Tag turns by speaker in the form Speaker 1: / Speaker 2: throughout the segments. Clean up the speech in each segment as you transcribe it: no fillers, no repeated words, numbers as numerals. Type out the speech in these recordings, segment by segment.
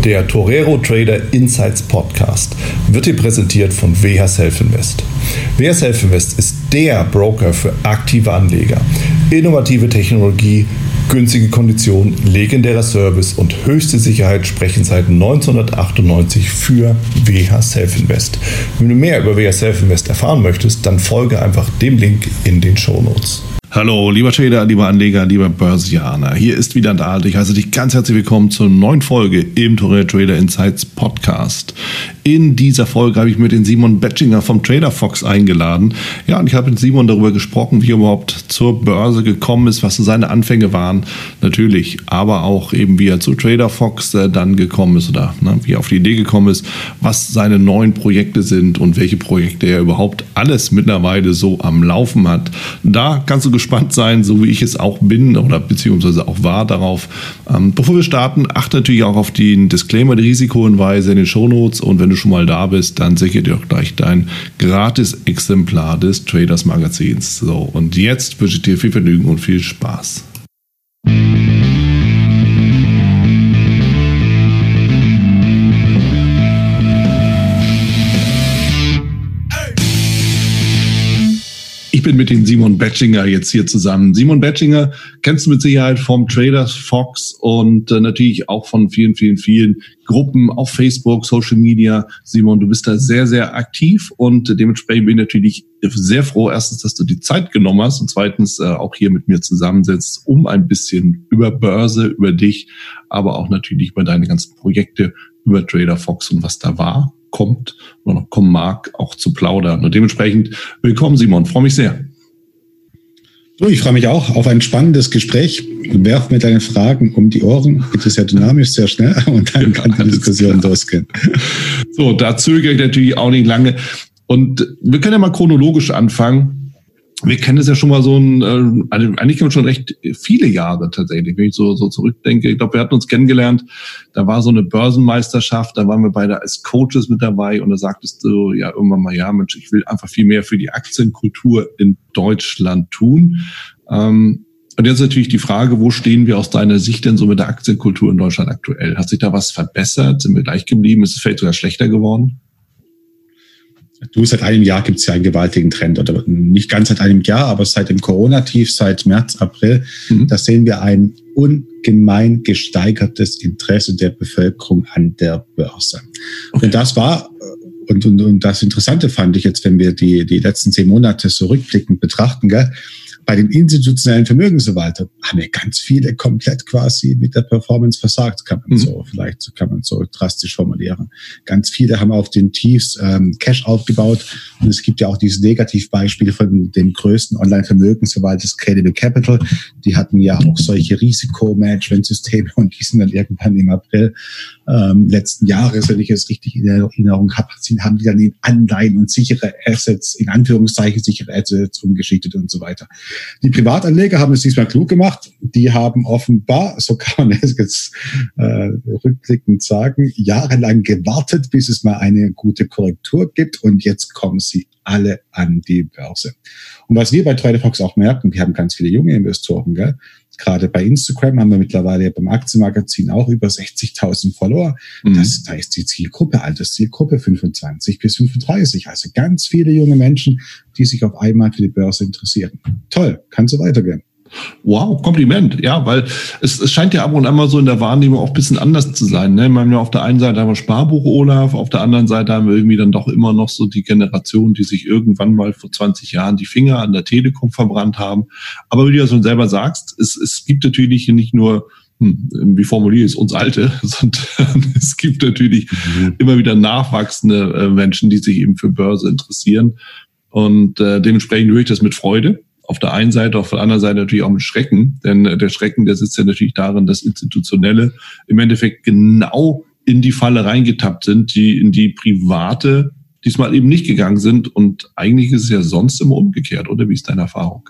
Speaker 1: Der Torero Trader Insights Podcast wird dir präsentiert von WH Self Invest. WH Self Invest ist der Broker für aktive Anleger. Innovative Technologie, günstige Konditionen, legendärer Service und höchste Sicherheit sprechen seit 1998 für WH Self Invest. Wenn du mehr über WH Self Invest erfahren möchtest, dann folge einfach dem Link in den Shownotes.
Speaker 2: Hallo, lieber Trader, lieber Anleger, lieber Börsianer. Hier ist wieder Dahl. Ich heiße dich ganz herzlich willkommen zur neuen Folge im Torero Trader Insights Podcast. In dieser Folge habe ich mir den Simon Betschinger vom Trader Fox eingeladen. Ja, und ich habe mit Simon darüber gesprochen, wie er überhaupt zur Börse gekommen ist, was so seine Anfänge waren, natürlich, aber auch eben, wie er zu Trader Fox dann gekommen ist oder wie er auf die Idee gekommen ist, was seine neuen Projekte sind und welche Projekte er überhaupt alles mittlerweile so am Laufen hat. Da kannst du gespannt sein, so wie ich es auch bin oder beziehungsweise auch war darauf. Bevor wir starten, achte natürlich auch auf den Disclaimer, die Risikohinweise in den Shownotes, und wenn du schon mal da bist, dann sichere dir auch gleich dein gratis Exemplar des Traders Magazins. So, und jetzt wünsche ich dir viel Vergnügen und viel Spaß. Ich bin mit dem Simon Betschinger jetzt hier zusammen. Simon Betschinger kennst du mit Sicherheit vom Trader Fox und natürlich auch von vielen Gruppen auf Facebook, Social Media. Simon, du bist da sehr, sehr aktiv und dementsprechend bin ich natürlich sehr froh, erstens, dass du die Zeit genommen hast und zweitens auch hier mit mir zusammensetzt, um ein bisschen über Börse, über dich, aber auch natürlich über deine ganzen Projekte, über Trader Fox und was da war, kommt oder noch kommen mag, auch zu plaudern. Und dementsprechend willkommen, Simon. Freue mich sehr.
Speaker 3: So, ich freue mich auch auf ein spannendes Gespräch. Werf mir deine Fragen um die Ohren. Bitte sehr dynamisch, sehr schnell und dann kann die Diskussion losgehen.
Speaker 2: So, da zögere ich natürlich auch nicht lange. Und wir können ja mal chronologisch anfangen. Wir kennen es ja schon mal eigentlich schon recht viele Jahre tatsächlich, wenn ich so zurückdenke. Ich glaube, wir hatten uns kennengelernt, da war so eine Börsenmeisterschaft, da waren wir beide als Coaches mit dabei und da sagtest du ja irgendwann mal, ja Mensch, ich will einfach viel mehr für die Aktienkultur in Deutschland tun. Und jetzt natürlich die Frage, wo stehen wir aus deiner Sicht denn so mit der Aktienkultur in Deutschland aktuell? Hat sich da was verbessert? Sind wir gleich geblieben? Ist es vielleicht sogar schlechter geworden?
Speaker 3: Seit einem Jahr gibt es ja einen gewaltigen Trend, oder nicht ganz seit einem Jahr, aber seit dem Corona-Tief, seit März, April, da sehen wir ein ungemein gesteigertes Interesse der Bevölkerung an der Börse. Okay. Und das war, und das Interessante fand ich jetzt, wenn wir die letzten 10 Monate so rückblickend betrachten, gell? Bei den institutionellen Vermögensverwaltern haben ja ganz viele komplett quasi mit der Performance versagt, kann man so drastisch formulieren. Ganz viele haben auf den Tiefs Cash aufgebaut und es gibt ja auch dieses Negativbeispiel von dem größten Online-Vermögensverwalter, Scalable Capital. Die hatten ja auch solche Risikomanagementsysteme und die sind dann irgendwann im April letzten Jahres, wenn ich es richtig in Erinnerung habe, haben die dann in Anleihen und sichere Assets, in Anführungszeichen sichere Assets umgeschichtet und so weiter. Die Privatanleger haben es diesmal klug gemacht. Die haben offenbar, so kann man es jetzt rückblickend sagen, jahrelang gewartet, bis es mal eine gute Korrektur gibt. Und jetzt kommen sie alle an die Börse. Und was wir bei Trader Fox auch merken, wir haben ganz viele junge Investoren, gell? Gerade bei Instagram haben wir mittlerweile beim Aktienmagazin auch über 60.000 Follower. Da ist die Zielgruppe, Alterszielgruppe 25 bis 35. Also ganz viele junge Menschen, die sich auf einmal für die Börse interessieren. Toll, kann so weitergehen.
Speaker 2: Wow, Kompliment. Ja, weil es scheint ja ab und an mal so in der Wahrnehmung auch ein bisschen anders zu sein. Ne? Wir haben ja auf der einen Seite haben wir Sparbuch Olaf, auf der anderen Seite haben wir irgendwie dann doch immer noch so die Generation, die sich irgendwann mal vor 20 Jahren die Finger an der Telekom verbrannt haben. Aber wie du ja schon selber sagst, es gibt natürlich nicht nur, wie formuliere ich es, uns Alte, sondern es gibt natürlich immer wieder nachwachsende Menschen, die sich eben für Börse interessieren. Und dementsprechend höre ich das mit Freude. Auf der einen Seite, auf der anderen Seite natürlich auch mit Schrecken, denn der Schrecken, der sitzt ja natürlich darin, dass Institutionelle im Endeffekt genau in die Falle reingetappt sind, die in die private diesmal eben nicht gegangen sind, und eigentlich ist es ja sonst immer umgekehrt, oder wie ist deine Erfahrung?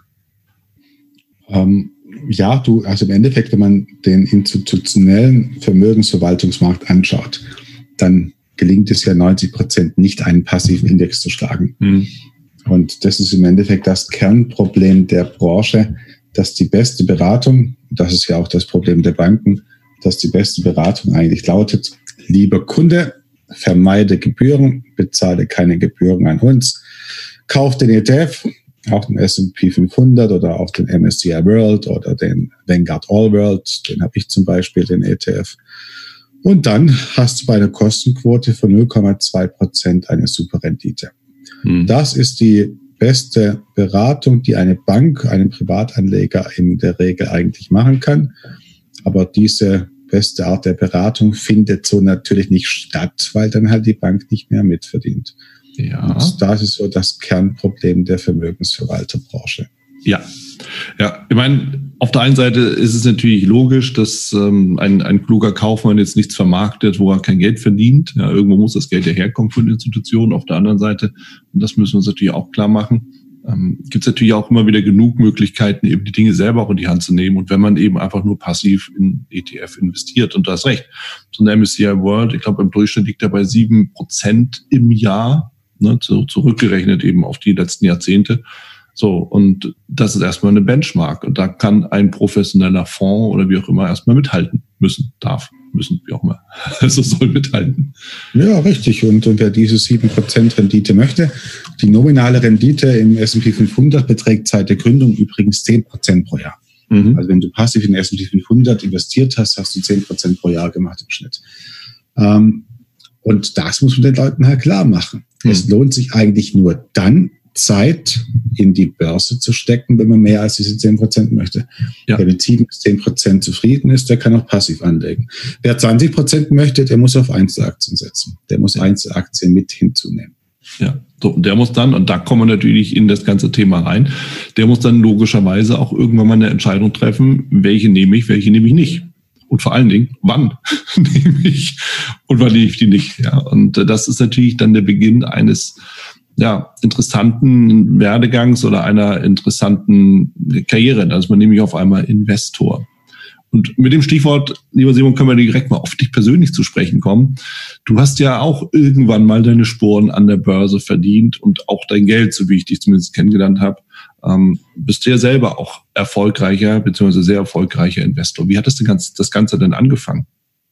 Speaker 3: Ja, also im Endeffekt, wenn man den institutionellen Vermögensverwaltungsmarkt anschaut, dann gelingt es ja 90% nicht, einen passiven Index zu schlagen. Und das ist im Endeffekt das Kernproblem der Branche, dass die beste Beratung, das ist ja auch das Problem der Banken, dass die beste Beratung eigentlich lautet, lieber Kunde, vermeide Gebühren, bezahle keine Gebühren an uns, kauf den ETF, auch den S&P 500 oder auch den MSCI World oder den Vanguard All World, den habe ich zum Beispiel, den ETF. Und dann hast du bei einer Kostenquote von 0,2% eine super Rendite. Das ist die beste Beratung, die eine Bank, einem Privatanleger in der Regel eigentlich machen kann. Aber diese beste Art der Beratung findet so natürlich nicht statt, weil dann halt die Bank nicht mehr mitverdient. Ja. Und das ist so das Kernproblem der Vermögensverwalterbranche.
Speaker 2: Ja, ich meine, auf der einen Seite ist es natürlich logisch, dass ein kluger Kaufmann jetzt nichts vermarktet, wo er kein Geld verdient. Ja, irgendwo muss das Geld ja herkommen von den Institutionen. Auf der anderen Seite, und das müssen wir uns natürlich auch klar machen, gibt es natürlich auch immer wieder genug Möglichkeiten, eben die Dinge selber auch in die Hand zu nehmen. Und wenn man eben einfach nur passiv in ETF investiert, und da hast recht, so ein MSCI World, ich glaube im Durchschnitt liegt er bei 7% im Jahr, ne, zurückgerechnet eben auf die letzten Jahrzehnte. So, und das ist erstmal eine Benchmark. Und da kann ein professioneller Fonds oder wie auch immer erstmal mithalten müssen, wie auch immer. Also soll mithalten.
Speaker 3: Ja, richtig. Und wer diese 7% Rendite möchte, die nominale Rendite im S&P 500 beträgt seit der Gründung übrigens 10% pro Jahr. Also wenn du passiv in den S&P 500 investiert hast, hast du 10% pro Jahr gemacht im Schnitt. Und das muss man den Leuten halt klar machen. Es lohnt sich eigentlich nur dann, Zeit in die Börse zu stecken, wenn man mehr als diese 10% möchte. Ja. Wer mit 7-10% zufrieden ist, der kann auch passiv anlegen. Wer 20% möchte, der muss auf Einzelaktien setzen. Der muss Einzelaktien mit hinzunehmen.
Speaker 2: Ja, so, und der muss dann, und da kommen wir natürlich in das ganze Thema rein, der muss dann logischerweise auch irgendwann mal eine Entscheidung treffen, welche nehme ich nicht. Und vor allen Dingen, wann nehme ich und wann nehme ich die nicht. Ja, und das ist natürlich dann der Beginn eines interessanten Werdegangs oder einer interessanten Karriere. Da ist man nämlich auf einmal Investor. Und mit dem Stichwort, lieber Simon, können wir direkt mal auf dich persönlich zu sprechen kommen. Du hast ja auch irgendwann mal deine Sporen an der Börse verdient und auch dein Geld, so wie ich dich zumindest kennengelernt habe. Bist du ja selber auch erfolgreicher, beziehungsweise sehr erfolgreicher Investor. Wie hat das Ganze denn angefangen?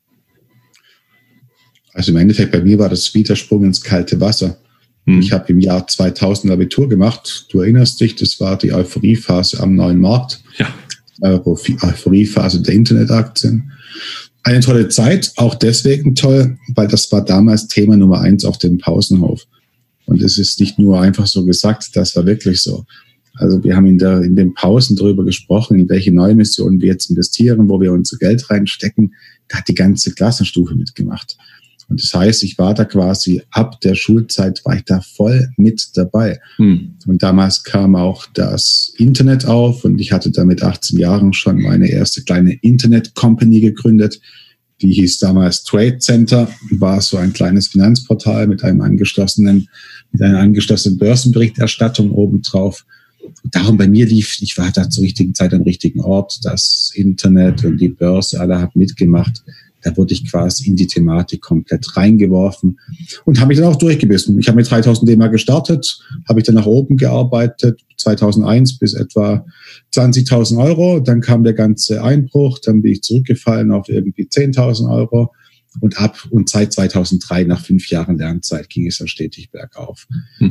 Speaker 3: Also im Endeffekt, bei mir war das wie der Sprung ins kalte Wasser. Ich habe im Jahr 2000 Abitur gemacht. Du erinnerst dich, das war die Euphoriephase am neuen Markt. Ja. Euphoriephase der Internetaktien. Eine tolle Zeit, auch deswegen toll, weil das war damals Thema Nummer 1 auf dem Pausenhof. Und es ist nicht nur einfach so gesagt, das war wirklich so. Also wir haben in den Pausen darüber gesprochen, in welche neue Missionen wir jetzt investieren, wo wir unser Geld reinstecken. Da hat die ganze Klassenstufe mitgemacht. Und das heißt, ich war da quasi ab der Schulzeit, war ich da voll mit dabei. Und damals kam auch das Internet auf und ich hatte da mit 18 Jahren schon meine erste kleine Internet-Company gegründet. Die hieß damals Trade Center, war so ein kleines Finanzportal mit einer angeschlossenen Börsenberichterstattung obendrauf. Und darum bei mir ich war da zur richtigen Zeit am richtigen Ort. Das Internet und die Börse, alle haben mitgemacht. Da wurde ich quasi in die Thematik komplett reingeworfen und habe mich dann auch durchgebissen. Ich habe mit 3.000 D-Mark gestartet, habe ich dann nach oben gearbeitet, 2001 bis etwa 20.000 Euro. Dann kam der ganze Einbruch, dann bin ich zurückgefallen auf irgendwie 10.000 Euro und seit 2003, nach 5 Jahren Lernzeit, ging es dann stetig bergauf.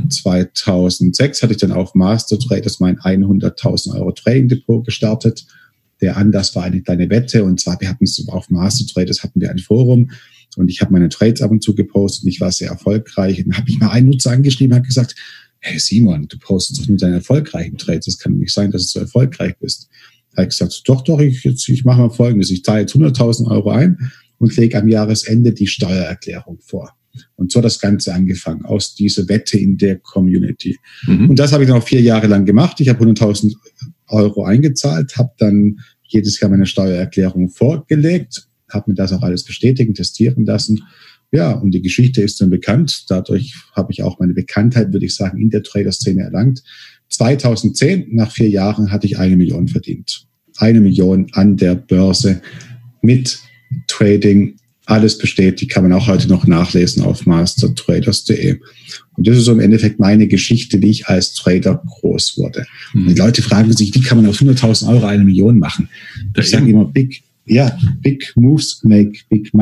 Speaker 3: 2006 hatte ich dann auf Master Traders mein 100.000 Euro Trading Depot gestartet. Der Anlass war eine kleine Wette und zwar, wir hatten es auf Master Traders, hatten wir ein Forum und ich habe meine Trades ab und zu gepostet und ich war sehr erfolgreich. Und dann habe ich mal einen Nutzer angeschrieben und hat gesagt, hey Simon, du postest doch nur deine erfolgreichen Trades, das kann doch nicht sein, dass du so erfolgreich bist. Da habe ich gesagt, doch, ich mache mal Folgendes, ich zahle jetzt 100.000 Euro ein und lege am Jahresende die Steuererklärung vor. Und so hat das Ganze angefangen, aus dieser Wette in der Community. Und das habe ich dann auch 4 Jahre lang gemacht. Ich habe 100.000 Euro eingezahlt, habe dann jedes Jahr meine Steuererklärung vorgelegt, habe mir das auch alles bestätigen, testieren lassen. Ja, und die Geschichte ist dann bekannt. Dadurch habe ich auch meine Bekanntheit, würde ich sagen, in der Trader-Szene erlangt. 2010, nach 4 Jahren, hatte ich 1 Million verdient. 1 Million an der Börse mit Trading. Alles bestätigt, kann man auch heute noch nachlesen auf mastertraders.de. Und das ist so im Endeffekt meine Geschichte, wie ich als Trader groß wurde. Und die Leute fragen sich, wie kann man aus 100.000 Euro 1 Million machen? Ich sage immer, big moves make big money.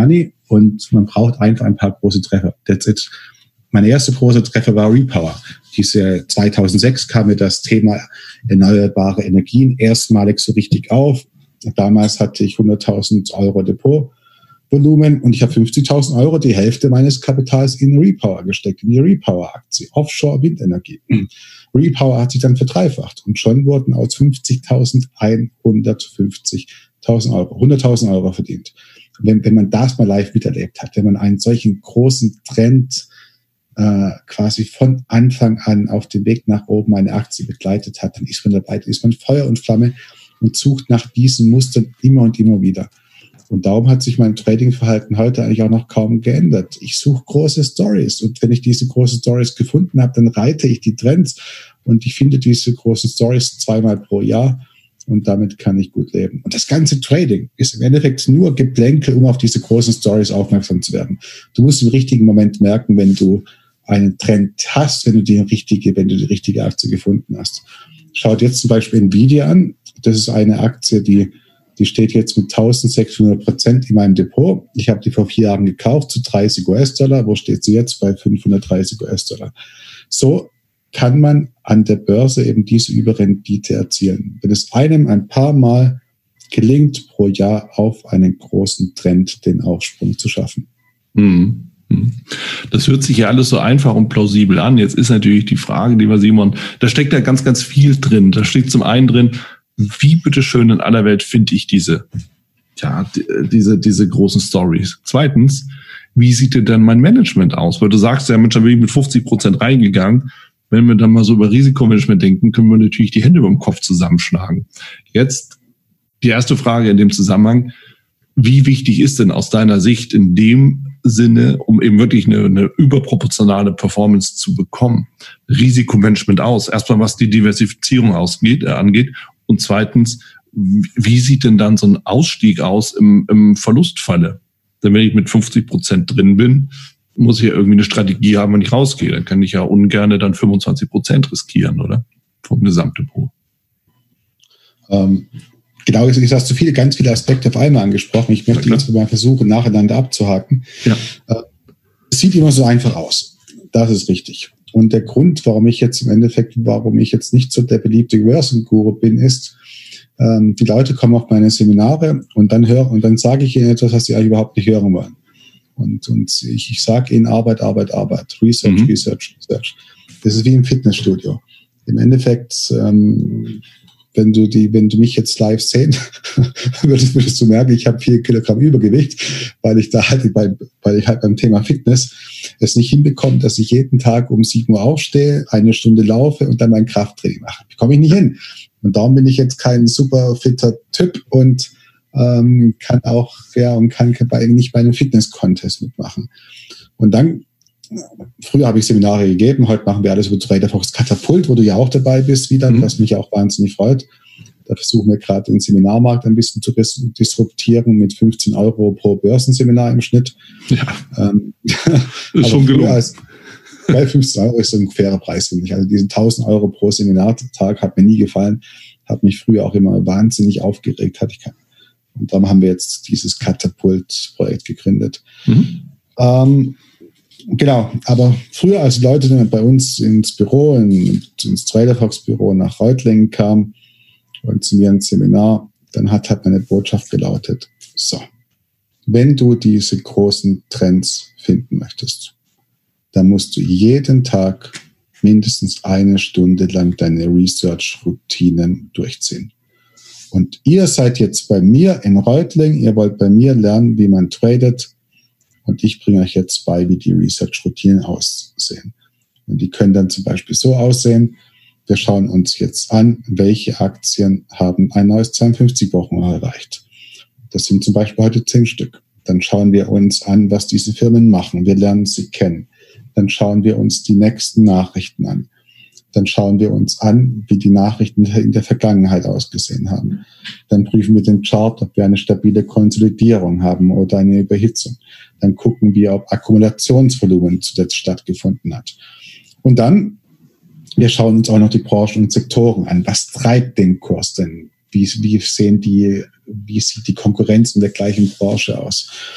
Speaker 3: und man braucht einfach ein paar große Treffer. That's it. Mein erster großer Treffer war Repower. 2006 kam mir das Thema erneuerbare Energien erstmalig so richtig auf. Damals hatte ich 100.000 Euro Depotvolumen und ich habe 50.000 Euro, die Hälfte meines Kapitals in Repower gesteckt, in die Repower-Aktie, Offshore-Windenergie. Repower hat sich dann verdreifacht und schon wurden aus 50.000 150.000 Euro, 100.000 Euro verdient. Wenn man das mal live miterlebt hat, wenn man einen solchen großen Trend quasi von Anfang an auf dem Weg nach oben eine Aktie begleitet hat, dann ist man dabei, dann ist man Feuer und Flamme und sucht nach diesen Mustern immer und immer wieder. Und darum hat sich mein Trading-Verhalten heute eigentlich auch noch kaum geändert. Ich suche große Stories und wenn ich diese großen Stories gefunden habe, dann reite ich die Trends und ich finde diese großen Stories 2-mal pro Jahr und damit kann ich gut leben. Und das ganze Trading ist im Endeffekt nur Geplänkel, um auf diese großen Stories aufmerksam zu werden. Du musst im richtigen Moment merken, wenn du einen Trend hast, wenn du die richtige Aktie gefunden hast. Schaut jetzt zum Beispiel Nvidia an. Das ist eine Aktie, die steht jetzt mit 1.600% in meinem Depot. Ich habe die vor 4 Jahren gekauft zu 30 US-Dollar. Wo steht sie jetzt? Bei 530 US-Dollar. So kann man an der Börse eben diese Überrendite erzielen. Wenn es einem ein paar Mal gelingt, pro Jahr auf einen großen Trend den Aufsprung zu schaffen.
Speaker 2: Das hört sich ja alles so einfach und plausibel an. Jetzt ist natürlich die Frage, lieber Simon, da steckt ja ganz, ganz viel drin. Da steht zum einen drin, wie bitteschön in aller Welt finde ich diese großen Stories. Zweitens, wie sieht denn dann mein Management aus? Weil du sagst ja, Mensch, da bin ich mit 50% reingegangen. Wenn wir dann mal so über Risikomanagement denken, können wir natürlich die Hände über dem Kopf zusammenschlagen. Jetzt die erste Frage in dem Zusammenhang, wie wichtig ist denn aus deiner Sicht in dem Sinne, um eben wirklich eine überproportionale Performance zu bekommen, Risikomanagement aus? Erstmal, was die Diversifizierung angeht und zweitens, wie sieht denn dann so ein Ausstieg aus im Verlustfalle? Denn wenn ich mit 50% drin bin, muss ich ja irgendwie eine Strategie haben, wenn ich rausgehe. Dann kann ich ja ungerne dann 25% riskieren, oder? Vom Gesamtdepot.
Speaker 3: Genau, du hast ganz viele Aspekte auf einmal angesprochen. Ich möchte jetzt mal versuchen, nacheinander abzuhaken. Ja. Es sieht immer so einfach aus. Das ist richtig. Und der Grund, warum ich jetzt nicht so der beliebte Börsenguru bin, ist, die Leute kommen auf meine Seminare und dann sage ich ihnen etwas, was sie eigentlich überhaupt nicht hören wollen. Und ich sage ihnen Arbeit. Research, Research. Das ist wie im Fitnessstudio. Im Endeffekt, wenn du mich jetzt live sehen, würdest du merken, ich habe 4 Kilogramm Übergewicht, weil ich beim Thema Fitness es nicht hinbekomme, dass ich jeden Tag um 7 Uhr aufstehe, 1 Stunde laufe und dann mein Krafttraining mache. Bekomme ich nicht hin. Und darum bin ich jetzt kein super fitter Typ und kann nicht bei einem Fitness-Contest mitmachen. Und dann, früher habe ich Seminare gegeben, heute machen wir alles über TraderFox Katapult, wo du ja auch dabei bist wieder, was mich auch wahnsinnig freut. Da versuchen wir gerade den Seminarmarkt ein bisschen zu disruptieren mit 15 Euro pro Börsenseminar im Schnitt.
Speaker 2: Ja, ist schon gelungen.
Speaker 3: 15 Euro ist so ein fairer Preis, finde ich. Also diesen 1.000 Euro pro Seminartag hat mir nie gefallen, hat mich früher auch immer wahnsinnig aufgeregt, und darum haben wir jetzt dieses Katapult-Projekt gegründet. Genau, aber früher, als Leute bei uns ins Büro, ins TraderFox-Büro nach Reutlingen kamen und zu mir ins Seminar, dann hat meine Botschaft gelautet, so, wenn du diese großen Trends finden möchtest, dann musst du jeden Tag mindestens 1 Stunde lang deine Research-Routinen durchziehen. Und ihr seid jetzt bei mir in Reutlingen, ihr wollt bei mir lernen, wie man tradet. Und ich bringe euch jetzt bei, wie die Research-Routinen aussehen. Und die können dann zum Beispiel so aussehen, wir schauen uns jetzt an, welche Aktien haben ein neues 52-Wochen erreicht. Das sind zum Beispiel heute 10 Stück. Dann schauen wir uns an, was diese Firmen machen. Wir lernen sie kennen. Dann schauen wir uns die nächsten Nachrichten an. Dann schauen wir uns an, wie die Nachrichten in der Vergangenheit ausgesehen haben. Dann prüfen wir den Chart, ob wir eine stabile Konsolidierung haben oder eine Überhitzung. Dann gucken wir, ob Akkumulationsvolumen zuletzt stattgefunden hat. Und dann, wir schauen uns auch noch die Branchen und Sektoren an. Was treibt den Kurs denn? Wie sieht die Konkurrenz in der gleichen Branche aus?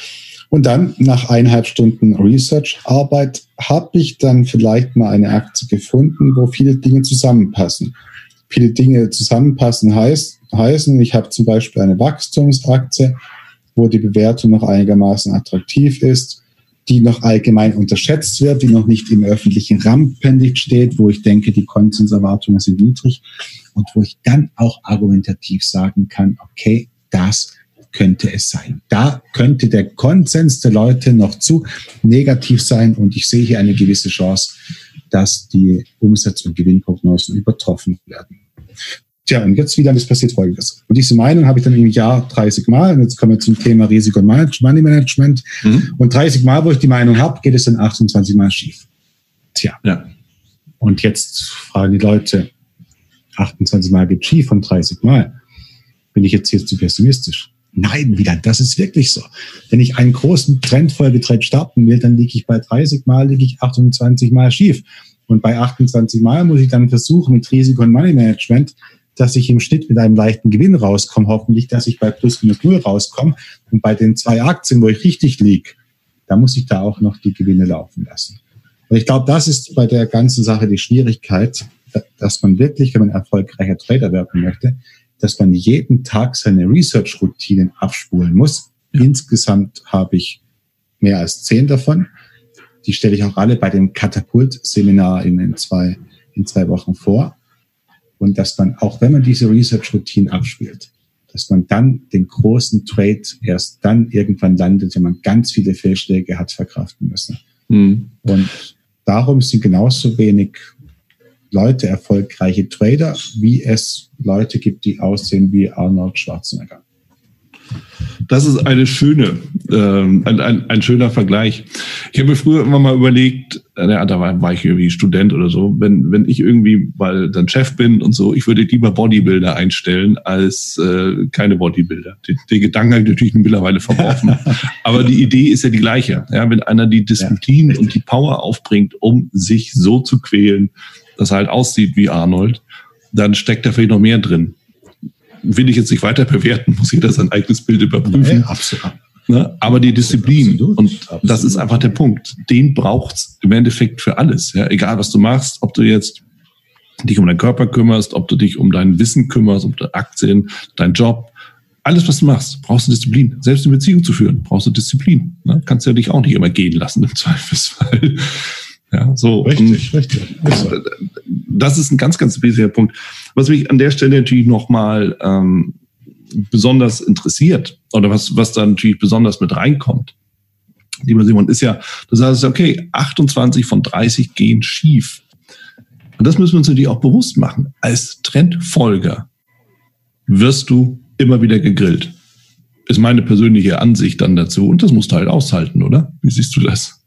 Speaker 3: Und dann nach 1,5 Stunden Research-Arbeit habe ich dann vielleicht mal eine Aktie gefunden, wo viele Dinge zusammenpassen. Viele Dinge zusammenpassen heißen, ich habe zum Beispiel eine Wachstumsaktie, wo die Bewertung noch einigermaßen attraktiv ist, die noch allgemein unterschätzt wird, die noch nicht im öffentlichen Rampenlicht steht, wo ich denke, die Konsenserwartungen sind niedrig und wo ich dann auch argumentativ sagen kann, okay, das könnte es sein. Da könnte der Konsens der Leute noch zu negativ sein und ich sehe hier eine gewisse Chance, dass die Umsatz- und Gewinnprognosen übertroffen werden. Tja, und jetzt wieder, das passiert Folgendes. Und diese Meinung habe ich dann im Jahr 30 Mal. Und jetzt kommen wir zum Thema Risiko- und Money Management. Und 30 Mal, wo ich die Meinung habe, geht es dann 28 Mal schief. Tja. Ja. Und jetzt fragen die Leute, 28 Mal geht schief von 30 Mal. Bin ich jetzt hier zu pessimistisch? Nein, wieder, das ist wirklich so. Wenn ich einen großen Trendfolgetrend starten will, dann liege ich bei 30 Mal, liege ich 28 Mal schief. Und bei 28 Mal muss ich dann versuchen, mit Risiko- und Money Management, dass ich im Schnitt mit einem leichten Gewinn rauskomme, hoffentlich, dass ich bei plus minus null rauskomme. Und bei den 2 Aktien, wo ich richtig liege, da muss ich da auch noch die Gewinne laufen lassen. Und ich glaube, das ist bei der ganzen Sache die Schwierigkeit, dass man wirklich, wenn man erfolgreicher Trader werden möchte, dass man jeden Tag seine Research-Routinen abspulen muss. Ja. Insgesamt habe ich mehr als 10 davon. Die stelle ich auch alle bei dem Katapult-Seminar in 2 Wochen vor. Und dass man, auch wenn man diese Research-Routine abspielt, dass man dann den großen Trade erst dann irgendwann landet, wenn man ganz viele Fehlschläge hat verkraften müssen. Und darum sind genauso wenig Leute erfolgreiche Trader, wie es Leute gibt, die aussehen wie Arnold Schwarzenegger.
Speaker 2: Das ist eine schöne, ein schöner Vergleich. Ich habe mir früher immer mal überlegt, da war ich irgendwie Student oder so, wenn ich irgendwie mal dann Chef bin und so, ich würde lieber Bodybuilder einstellen als keine Bodybuilder. Den Gedanken habe ich natürlich mittlerweile verworfen. Aber die Idee ist ja die gleiche. Ja, wenn einer die Disziplin und die Power aufbringt, um sich so zu quälen, dass er halt aussieht wie Arnold, dann steckt da vielleicht noch mehr drin. Will ich jetzt nicht weiter bewerten, muss jeder sein eigenes Bild überprüfen. Ja, absolut. Ne? Aber die Disziplin, absolut, und das ist einfach der Punkt, den braucht's im Endeffekt für alles. Ja? Egal, was du machst, ob du jetzt dich um deinen Körper kümmerst, ob du dich um dein Wissen kümmerst, um deine Aktien, deinen Job, alles, was du machst, brauchst du Disziplin. Selbst eine Beziehung zu führen, brauchst du Disziplin. Ne? Kannst ja dich auch nicht immer gehen lassen im Zweifelsfall. Ja, so. Richtig. Das ist ein ganz, ganz wesentlicher Punkt. Was mich an der Stelle natürlich nochmal besonders interessiert oder was da natürlich besonders mit reinkommt, lieber Simon, ist ja, du sagst, okay, 28 von 30 gehen schief. Und das müssen wir uns natürlich auch bewusst machen. Als Trendfolger wirst du immer wieder gegrillt. Ist meine persönliche Ansicht dann dazu. Und das musst du halt aushalten, oder? Wie siehst du das?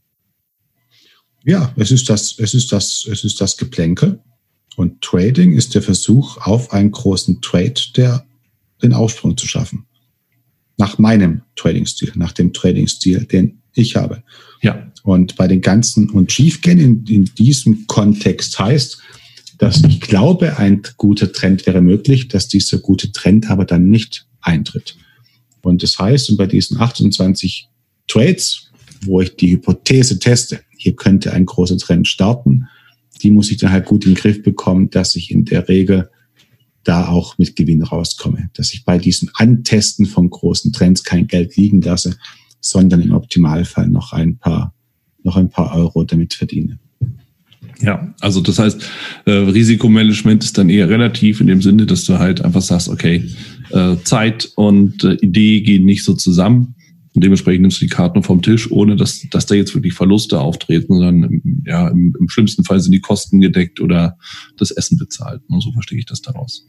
Speaker 3: Ja, es ist das Geplänkel. Und Trading ist der Versuch, auf einen großen Trade den Aufsprung zu schaffen. Nach meinem Trading-Stil, nach dem Trading-Stil, den ich habe. Ja. Und bei den ganzen, und schiefgehen in diesem Kontext heißt, dass ich glaube, ein guter Trend wäre möglich, dass dieser gute Trend aber dann nicht eintritt. Und das heißt, und bei diesen 28 Trades, wo ich die Hypothese teste, hier könnte ein großer Trend starten, die muss ich dann halt gut in den Griff bekommen, dass ich in der Regel da auch mit Gewinn rauskomme. Dass ich bei diesem Antesten von großen Trends kein Geld liegen lasse, sondern im Optimalfall noch ein paar Euro damit verdiene.
Speaker 2: Ja, also das heißt, Risikomanagement ist dann eher relativ in dem Sinne, dass du halt einfach sagst, okay, Zeit und Idee gehen nicht so zusammen. Und dementsprechend nimmst du die Karten vom Tisch, ohne dass da jetzt wirklich Verluste auftreten, sondern ja, im schlimmsten Fall sind die Kosten gedeckt oder das Essen bezahlt. Und so verstehe ich das daraus.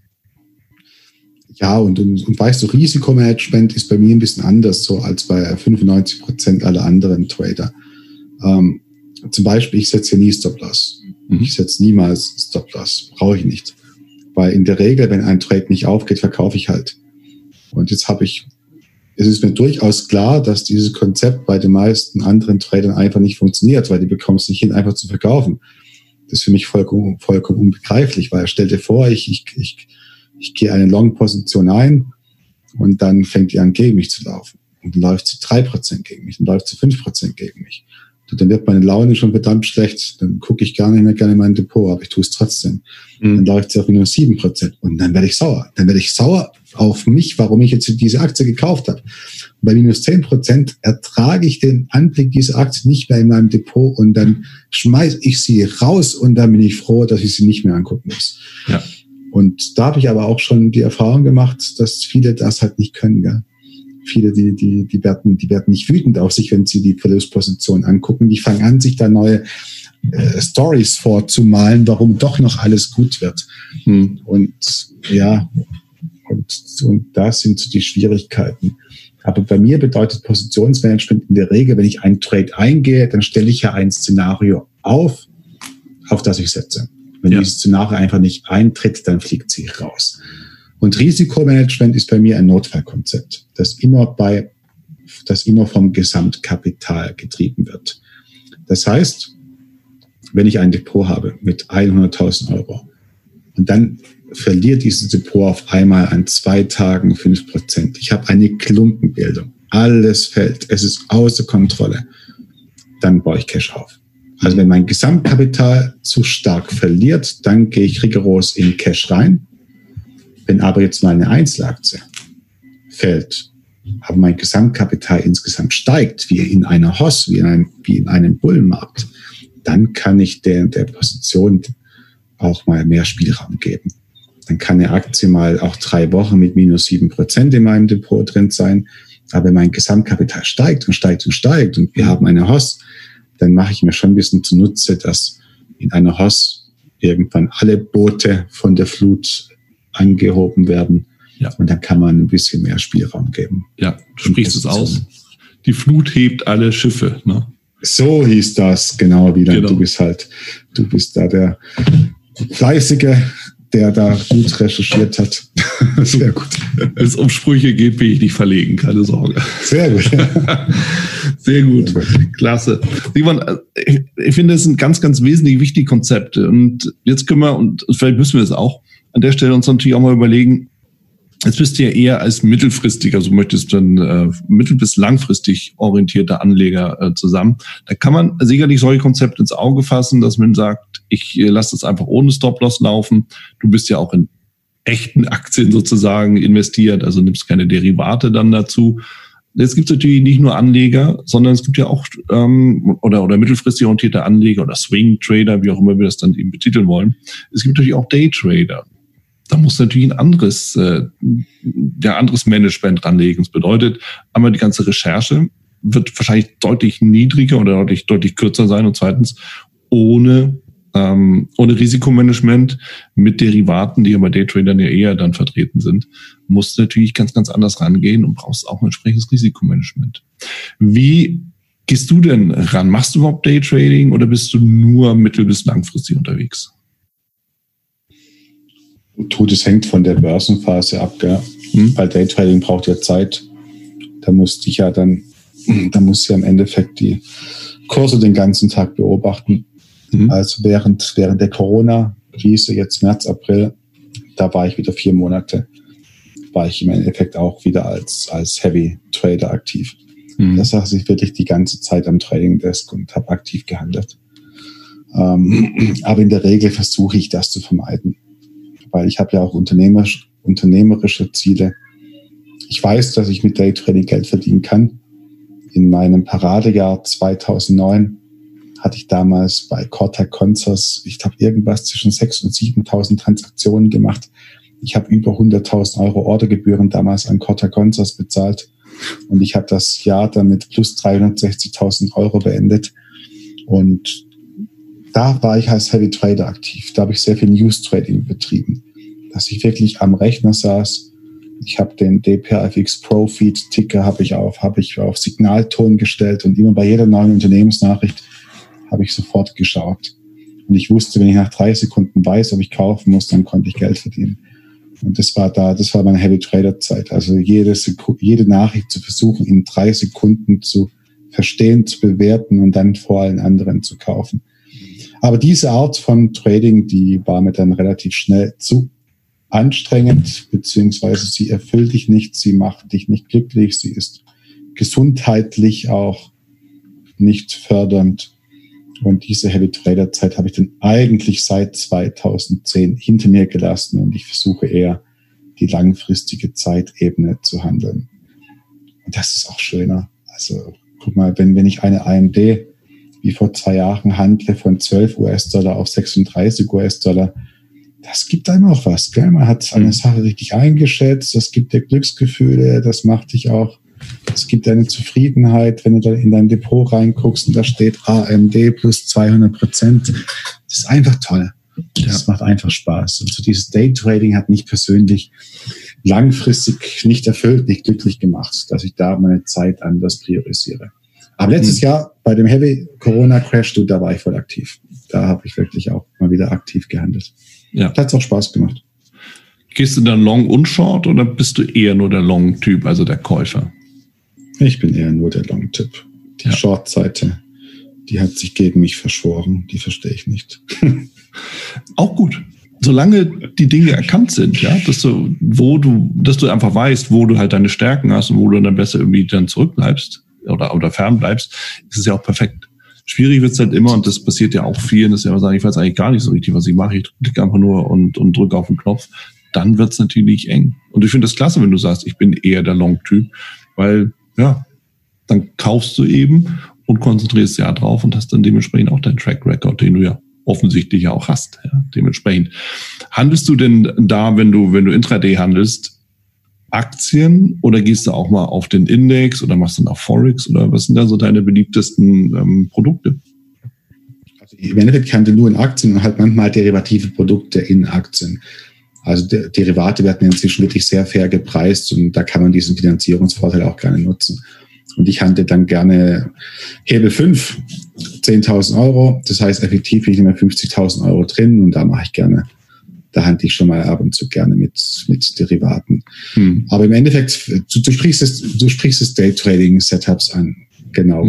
Speaker 3: Ja, und weißt du, Risikomanagement ist bei mir ein bisschen anders so als bei 95% aller anderen Trader. Zum Beispiel, ich setze hier nie Stop-Loss. Ich setze niemals Stop-Loss. Brauche ich nicht. Weil in der Regel, wenn ein Trade nicht aufgeht, verkaufe ich halt. Und jetzt es ist mir durchaus klar, dass dieses Konzept bei den meisten anderen Tradern einfach nicht funktioniert, weil die bekommen es nicht hin, einfach zu verkaufen. Das ist für mich vollkommen unbegreiflich, weil stell dir vor, ich gehe eine Long-Position ein und dann fängt die an, gegen mich zu laufen. Und dann läuft sie 3% gegen mich, dann läuft sie 5% gegen mich. Und dann wird meine Laune schon verdammt schlecht. Dann gucke ich gar nicht mehr gerne in mein Depot, aber ich tue es trotzdem. Dann läuft sie auf minus 7%. Und dann werde ich sauer. Dann werde ich sauer auf mich, warum ich jetzt diese Aktie gekauft habe. Und bei minus 10% ertrage ich den Anblick dieser Aktie nicht mehr in meinem Depot und dann schmeiße ich sie raus und dann bin ich froh, dass ich sie nicht mehr angucken muss.
Speaker 2: Ja.
Speaker 3: Und da habe ich aber auch schon die Erfahrung gemacht, dass viele das halt nicht können, gell? Viele, die werden nicht wütend auf sich, wenn sie die Verlustposition angucken. Die fangen an, sich da neue Stories vorzumalen, warum doch noch alles gut wird. Und ja, und das sind so die Schwierigkeiten. Aber bei mir bedeutet Positionsmanagement in der Regel, wenn ich einen Trade eingehe, dann stelle ich ja ein Szenario auf das ich setze. Wenn dieses Szenario einfach nicht eintritt, dann fliegt sie raus. Und Risikomanagement ist bei mir ein Notfallkonzept, das immer vom Gesamtkapital getrieben wird. Das heißt, wenn ich ein Depot habe mit 100.000 Euro und dann verliert dieses Depot auf einmal an 2 Tagen 5%. Ich habe eine Klumpenbildung. Alles fällt. Es ist außer Kontrolle. Dann baue ich Cash auf. Also wenn mein Gesamtkapital zu stark verliert, dann gehe ich rigoros in Cash rein. Wenn aber jetzt mal eine Einzelaktie fällt, aber mein Gesamtkapital insgesamt steigt, wie in einer HOS, wie in einem Bullenmarkt, dann kann ich der Position auch mal mehr Spielraum geben. Dann kann eine Aktie mal auch 3 Wochen mit minus 7% in meinem Depot drin sein. Aber wenn mein Gesamtkapital steigt und steigt und steigt und wir haben eine HOS, dann mache ich mir schon ein bisschen zunutze, dass in einer HOS irgendwann alle Boote von der Flut angehoben werden. Ja. Und dann kann man ein bisschen mehr Spielraum geben.
Speaker 2: Ja, du sprichst es aus. Die Flut hebt alle Schiffe, ne?
Speaker 3: So hieß das, genau, wieder. Genau. Du bist da der Fleißige, der da gut recherchiert hat. Sehr gut.
Speaker 2: Wenn es um Sprüche geht, bin ich nicht verlegen, keine Sorge.
Speaker 3: Sehr gut.
Speaker 2: Sehr gut. Klasse. Simon, ich finde, das sind ganz, ganz wesentlich wichtige Konzepte. Und jetzt können wir, und vielleicht müssen wir es auch, an der Stelle uns natürlich auch mal überlegen, jetzt bist du ja eher als mittelfristig, also möchtest dann mittel- bis langfristig orientierter Anleger zusammen. Da kann man sicherlich solche Konzepte ins Auge fassen, dass man sagt, ich lasse das einfach ohne Stop-Loss laufen. Du bist ja auch in echten Aktien sozusagen investiert, also nimmst keine Derivate dann dazu. Jetzt gibt es natürlich nicht nur Anleger, sondern es gibt ja auch oder mittelfristig orientierte Anleger oder Swing-Trader, wie auch immer wir das dann eben betiteln wollen. Es gibt natürlich auch Day-Trader. Da muss natürlich ein anderes Management ranlegen. Das bedeutet, einmal die ganze Recherche wird wahrscheinlich deutlich niedriger oder deutlich kürzer sein und zweitens ohne Risikomanagement mit Derivaten, die ja bei Daytradern ja eher dann vertreten sind, musst du natürlich ganz, ganz anders rangehen und brauchst auch ein entsprechendes Risikomanagement. Wie gehst du denn ran? Machst du überhaupt Daytrading oder bist du nur mittel- bis langfristig unterwegs?
Speaker 3: Das hängt von der Börsenphase ab, gell? Weil Daytrading braucht ja Zeit. Da musst du ja im Endeffekt die Kurse den ganzen Tag beobachten. Also während der Corona-Krise, jetzt März, April, da war ich wieder 4 Monate, war ich im Endeffekt auch wieder als Heavy Trader aktiv. Das heißt, ich wirklich die ganze Zeit am Trading Desk und habe aktiv gehandelt. Aber in der Regel versuche ich das zu vermeiden. Weil ich habe ja auch unternehmerische Ziele. Ich weiß, dass ich mit Daytrading Geld verdienen kann. In meinem Paradejahr 2009 hatte ich damals bei Cortec Consors, ich habe irgendwas zwischen 6.000 und 7.000 Transaktionen gemacht. Ich habe über 100.000 Euro Ordergebühren damals an Cortec Consors bezahlt. Und ich habe das Jahr dann mit plus 360.000 Euro beendet. Und da war ich als Heavy Trader aktiv. Da habe ich sehr viel News Trading betrieben. Dass ich wirklich am Rechner saß. Ich habe den DPRFX Pro Feed Ticker habe ich auf Signalton gestellt und immer bei jeder neuen Unternehmensnachricht habe ich sofort geschaut. Und ich wusste, wenn ich nach 3 Sekunden weiß, ob ich kaufen muss, dann konnte ich Geld verdienen. Und das war meine Heavy Trader Zeit. Also jede Nachricht zu versuchen, in 3 Sekunden zu verstehen, zu bewerten und dann vor allen anderen zu kaufen. Aber diese Art von Trading, die war mir dann relativ schnell zu anstrengend, beziehungsweise sie erfüllt dich nicht, sie macht dich nicht glücklich, sie ist gesundheitlich auch nicht fördernd. Und diese Heavy Trader Zeit habe ich dann eigentlich seit 2010 hinter mir gelassen und ich versuche eher die langfristige Zeitebene zu handeln. Und das ist auch schöner. Also guck mal, wenn ich eine AMD wie vor 2 Jahren handle von 12 US-Dollar auf 36 US-Dollar, das gibt einem auch was, gell? Man hat eine Sache richtig eingeschätzt, das gibt dir Glücksgefühle, das macht dich auch, es gibt eine Zufriedenheit, wenn du da in dein Depot reinguckst und da steht AMD plus 200%. Das ist einfach toll. Das macht einfach Spaß. Und so dieses Daytrading hat mich persönlich langfristig nicht erfüllt, nicht glücklich gemacht, dass ich da meine Zeit anders priorisiere. Aber letztes Jahr bei dem Heavy Corona Crash, da war ich voll aktiv. Da habe ich wirklich auch mal wieder aktiv gehandelt. Ja. Da hat es auch Spaß gemacht.
Speaker 2: Gehst du dann Long und Short oder bist du eher nur der Long-Typ, also der Käufer?
Speaker 3: Ich bin eher nur der Long-Typ. Die Short-Seite, die hat sich gegen mich verschworen. Die verstehe ich nicht.
Speaker 2: Auch gut. Solange die Dinge erkannt sind, ja, dass du einfach weißt, wo du halt deine Stärken hast und wo du dann besser irgendwie dann zurückbleibst oder fernbleibst, ist es ja auch perfekt. Schwierig wird es halt immer, und das passiert ja auch vielen, dass sie immer sagen, ich weiß eigentlich gar nicht so richtig, was ich mache, ich klicke einfach nur und drücke auf den Knopf. Dann wird es natürlich eng. Und ich finde das klasse, wenn du sagst, ich bin eher der Long-Typ, weil, ja, dann kaufst du eben und konzentrierst ja drauf und hast dann dementsprechend auch deinen Track Record, den du ja offensichtlich ja auch hast. Ja, dementsprechend. Handelst du denn da, wenn du Intraday handelst, Aktien oder gehst du auch mal auf den Index oder machst du noch Forex oder was sind da so deine beliebtesten Produkte?
Speaker 3: Also im Endeffekt handle nur in Aktien und halt manchmal derivative Produkte in Aktien. Also Derivate werden inzwischen wirklich sehr fair gepreist und da kann man diesen Finanzierungsvorteil auch gerne nutzen. Und ich handle dann gerne Hebel 5, 10.000 Euro. Das heißt, effektiv bin ich immer 50.000 Euro drin und da mache ich gerne. Da handle ich schon mal ab und zu gerne mit Derivaten. Aber im Endeffekt, du sprichst das Daytrading-Setups an. Genau.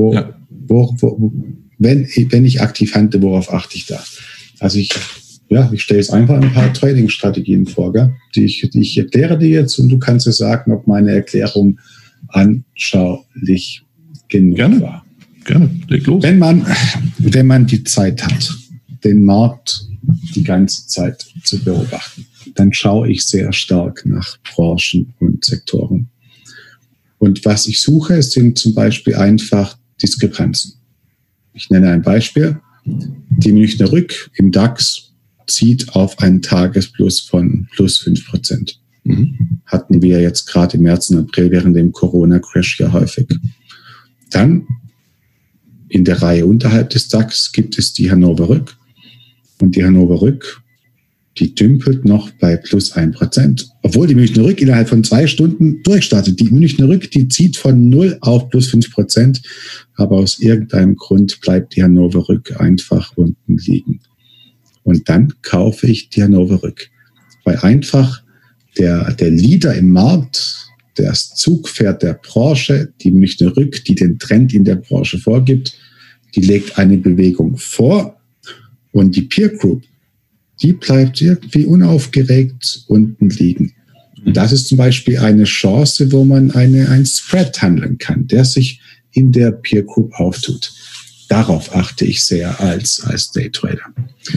Speaker 3: Wenn ich aktiv handle, worauf achte ich da? Also ich stelle jetzt einfach ein paar Trading-Strategien vor, gell? Ich erkläre dir jetzt und du kannst dir sagen, ob meine Erklärung anschaulich genug war.
Speaker 2: Gerne, leg los.
Speaker 3: Wenn man die Zeit hat, den Markt die ganze Zeit zu beobachten, dann schaue ich sehr stark nach Branchen und Sektoren. Und was ich suche, sind zum Beispiel einfach Diskrepanzen. Ich nenne ein Beispiel. Die Münchner Rück im DAX zieht auf einen Tagesplus von plus 5%. Hatten wir jetzt gerade im März und April während dem Corona-Crash ja häufig. Dann in der Reihe unterhalb des DAX gibt es die Hannover Rück. Und die Hannover Rück, die dümpelt noch bei plus 1%. Obwohl die Münchner Rück innerhalb von 2 Stunden durchstartet. Die Münchner Rück, die zieht von 0 auf plus 5%. Aber aus irgendeinem Grund bleibt die Hannover Rück einfach unten liegen. Und dann kaufe ich die Hannover Rück. Weil einfach der Leader im Markt, das Zugpferd der Branche, die Münchner Rück, die den Trend in der Branche vorgibt, die legt eine Bewegung vor und die Peer Group, die bleibt irgendwie unaufgeregt unten liegen. Und das ist zum Beispiel eine Chance, wo man ein Spread handeln kann, der sich in der Peer Group auftut. Darauf achte ich sehr als Daytrader.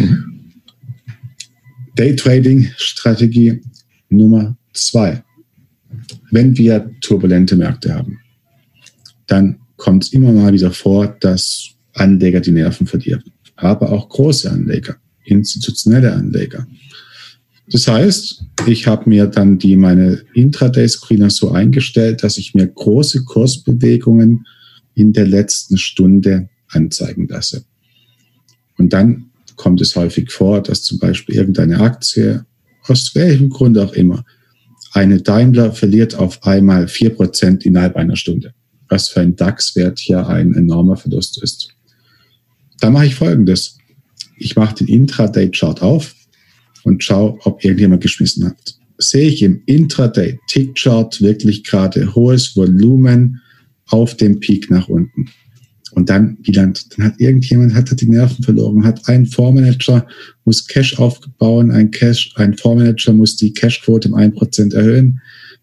Speaker 3: Daytrading-Strategie Nummer 2. Wenn wir turbulente Märkte haben, dann kommt es immer mal wieder vor, dass Anleger die Nerven verlieren. Aber auch große Anleger, institutionelle Anleger. Das heißt, ich habe mir dann meine Intraday-Screener so eingestellt, dass ich mir große Kursbewegungen in der letzten Stunde anzeigen lasse. Und dann kommt es häufig vor, dass zum Beispiel irgendeine Aktie, aus welchem Grund auch immer, eine Daimler verliert auf einmal 4% innerhalb einer Stunde, was für einen DAX-Wert ja ein enormer Verlust ist. Da mache ich Folgendes. Ich mache den Intraday-Chart auf und schaue, ob irgendjemand geschmissen hat. Sehe ich im Intraday-Tick-Chart wirklich gerade hohes Volumen auf dem Peak nach unten. Und dann Bilanz. Dann hat irgendjemand die Nerven verloren, hat ein Fondsmanager, muss Cash aufbauen, ein Fondsmanager muss die Cashquote um 1% erhöhen.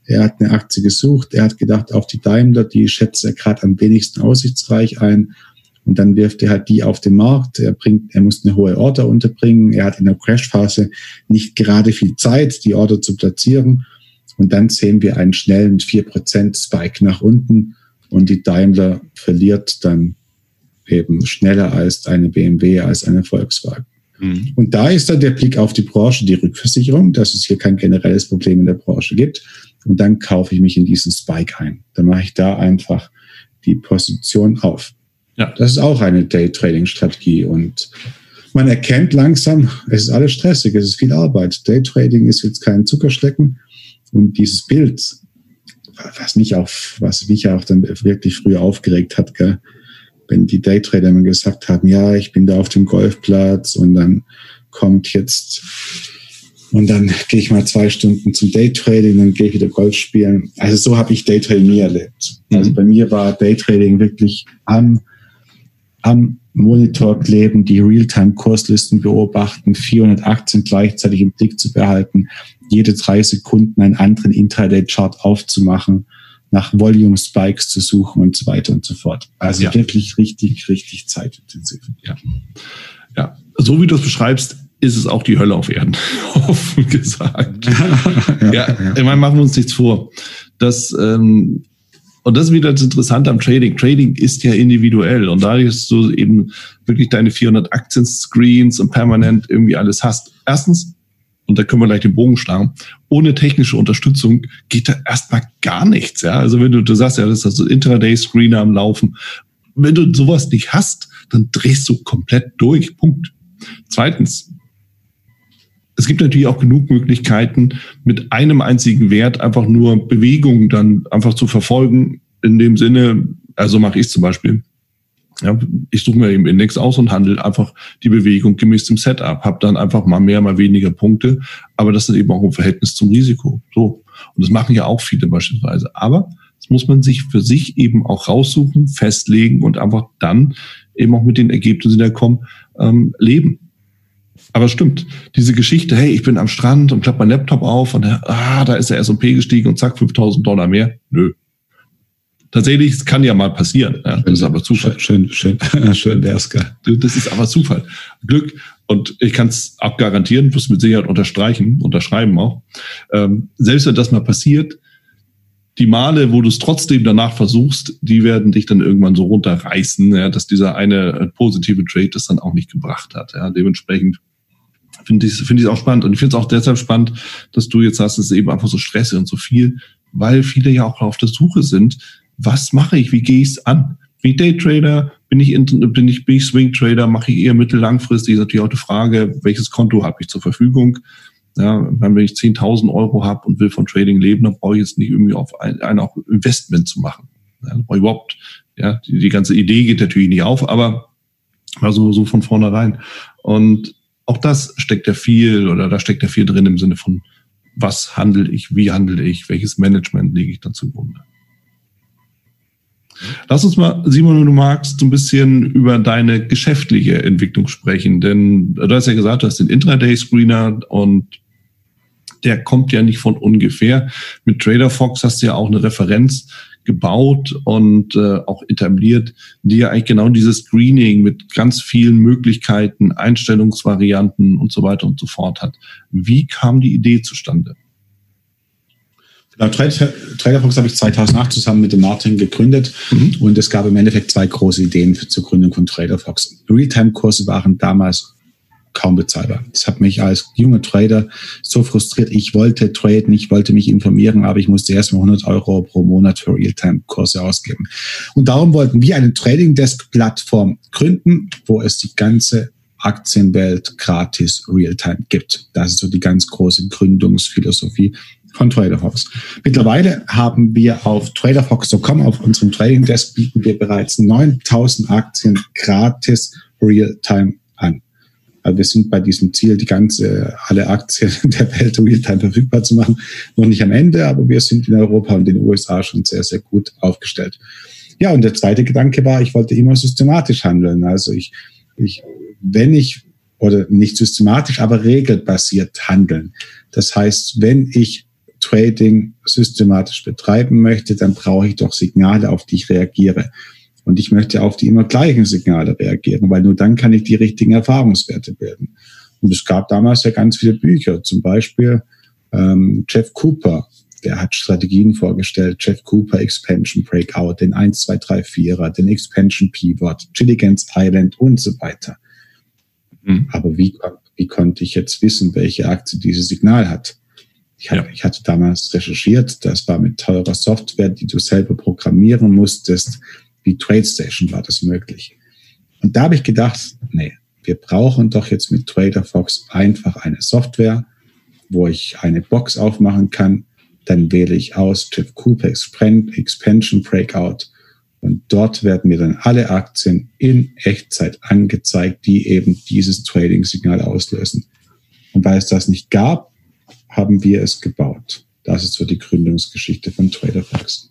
Speaker 3: Er hat eine Aktie gesucht, er hat gedacht, auf die Daimler, die schätzt er gerade am wenigsten aussichtsreich ein. Und dann wirft er halt die auf den Markt. Er muss eine hohe Order unterbringen. Er hat in der Crashphase nicht gerade viel Zeit, die Order zu platzieren. Und dann sehen wir einen schnellen 4% Spike nach unten. Und die Daimler verliert dann eben schneller als eine BMW, als eine Volkswagen. Mhm. Und da ist dann der Blick auf die Branche, die Rückversicherung, dass es hier kein generelles Problem in der Branche gibt. Und dann kaufe ich mich in diesen Spike ein. Dann mache ich da einfach die Position auf. Ja. Das ist auch eine Daytrading-Strategie und man erkennt langsam, es ist alles stressig, es ist viel Arbeit. Daytrading ist jetzt kein Zuckerschlecken und dieses Bild, was mich auch dann wirklich früher aufgeregt hat, gell? Wenn die Daytrader immer gesagt haben, ja, ich bin da auf dem Golfplatz und dann kommt jetzt und dann gehe ich mal 2 Stunden zum Daytrading, dann gehe ich wieder Golf spielen. Also so habe ich Daytrading nie erlebt. Also bei mir war Daytrading wirklich am Monitor kleben, die Realtime-Kurslisten beobachten, 400 Aktien gleichzeitig im Blick zu behalten, jede 3 Sekunden einen anderen Intraday-Chart aufzumachen, nach Volume-Spikes zu suchen und so weiter und so fort. Also wirklich richtig, richtig zeitintensiv.
Speaker 2: Ja, so wie du es beschreibst, ist es auch die Hölle auf Erden, offen gesagt. Ich meine, machen wir uns nichts vor. Und das ist wieder das Interessante am Trading. Trading ist ja individuell und dadurch, dass du eben wirklich deine 400 Aktien-Screens und permanent irgendwie alles hast. Erstens, und da können wir gleich den Bogen schlagen, ohne technische Unterstützung geht da erstmal gar nichts. Ja? Also wenn du sagst, ja, das ist also Intraday-Screener am Laufen. Wenn du sowas nicht hast, dann drehst du komplett durch. Punkt. Zweitens, es gibt natürlich auch genug Möglichkeiten, mit einem einzigen Wert einfach nur Bewegungen dann einfach zu verfolgen. In dem Sinne, also mache ich zum Beispiel. Ja, ich suche mir im Index aus und handle einfach die Bewegung gemäß dem Setup. Habe dann einfach mal mehr, mal weniger Punkte. Aber das ist eben auch im Verhältnis zum Risiko. So. Und das machen ja auch viele beispielsweise. Aber das muss man sich für sich eben auch raussuchen, festlegen und einfach dann eben auch mit den Ergebnissen, die da kommen, leben. Aber stimmt, diese Geschichte, hey, ich bin am Strand und klappe meinen Laptop auf und da ist der S&P gestiegen und zack, $5.000 mehr. Nö. Tatsächlich, es kann ja mal passieren. Ja, das ist aber Zufall.
Speaker 3: Schön wär's, gell?
Speaker 2: Das ist aber Zufall. Glück. Und ich kann es auch garantieren, wirst mit Sicherheit unterschreiben auch. Selbst wenn das mal passiert, die Male, wo du es trotzdem danach versuchst, die werden dich dann irgendwann so runterreißen, ja, dass dieser eine positive Trade das dann auch nicht gebracht hat. Ja, dementsprechend finde ich es auch spannend. Und ich finde es auch deshalb spannend, dass du jetzt sagst, es ist eben einfach so stressig und so viel, weil viele ja auch auf der Suche sind. Was mache ich? Wie gehe ich es an? Bin ich Daytrader? Bin ich Swing Trader? Mache ich eher mittel-langfristig? Ist natürlich auch die Frage, welches Konto habe ich zur Verfügung? Ja, wenn ich 10.000 Euro habe und will von Trading leben, dann brauche ich jetzt nicht irgendwie auf ein auch Investment zu machen. Ja, dann brauche ich überhaupt, ja, die ganze Idee geht natürlich nicht auf, aber also so von vornherein. Und auch das steckt da viel drin im Sinne von, was handle ich, wie handle ich, welches Management lege ich dann zugrunde. Lass uns mal, Simon, wenn du magst, so ein bisschen über deine geschäftliche Entwicklung sprechen. Denn du hast ja gesagt, du hast den Intraday-Screener und der kommt ja nicht von ungefähr. Mit TraderFox hast du ja auch eine Referenz gebaut und auch etabliert, die ja eigentlich genau dieses Screening mit ganz vielen Möglichkeiten, Einstellungsvarianten und so weiter und so fort hat. Wie kam die Idee zustande?
Speaker 3: Genau, TraderFox habe ich 2008 zusammen mit dem Martin gegründet und es gab im Endeffekt 2 große Ideen zur Gründung von TraderFox. Realtime-Kurse waren damals kaum bezahlbar. Das hat mich als junger Trader so frustriert. Ich wollte traden, ich wollte mich informieren, aber ich musste erstmal 100 Euro pro Monat für Realtime-Kurse ausgeben. Und darum wollten wir eine Trading-Desk-Plattform gründen, wo es die ganze Aktienwelt gratis Realtime gibt. Das ist so die ganz große Gründungsphilosophie von TraderFox. Mittlerweile haben wir auf TraderFox.com, auf unserem Trading Desk, bieten wir bereits 9.000 Aktien gratis Realtime an. Also wir sind bei diesem Ziel, alle Aktien der Welt Realtime verfügbar zu machen, noch nicht am Ende, aber wir sind in Europa und in den USA schon sehr, sehr gut aufgestellt. Ja, und der zweite Gedanke war, ich wollte immer systematisch handeln. Also oder nicht systematisch, aber regelbasiert handeln. Das heißt, wenn ich Trading systematisch betreiben möchte, dann brauche ich doch Signale, auf die ich reagiere. Und ich möchte auf die immer gleichen Signale reagieren, weil nur dann kann ich die richtigen Erfahrungswerte bilden. Und es gab damals ja ganz viele Bücher, zum Beispiel Jeff Cooper, der hat Strategien vorgestellt, Jeff Cooper Expansion Breakout, den 1, 2, 3, 4er, den Expansion Pivot, Gilligan's Island und so weiter. Aber wie konnte ich jetzt wissen, welche Aktie dieses Signal hat? Ich hatte damals recherchiert, das war mit teurer Software, die du selber programmieren musstest. Wie TradeStation war das möglich. Und da habe ich gedacht, nee, wir brauchen doch jetzt mit TraderFox einfach eine Software, wo ich eine Box aufmachen kann. Dann wähle ich aus Jeff Cooper Expansion Breakout und dort werden mir dann alle Aktien in Echtzeit angezeigt, die eben dieses Trading-Signal auslösen. Und weil es das nicht gab, haben wir es gebaut. Das ist so die Gründungsgeschichte von TraderFox.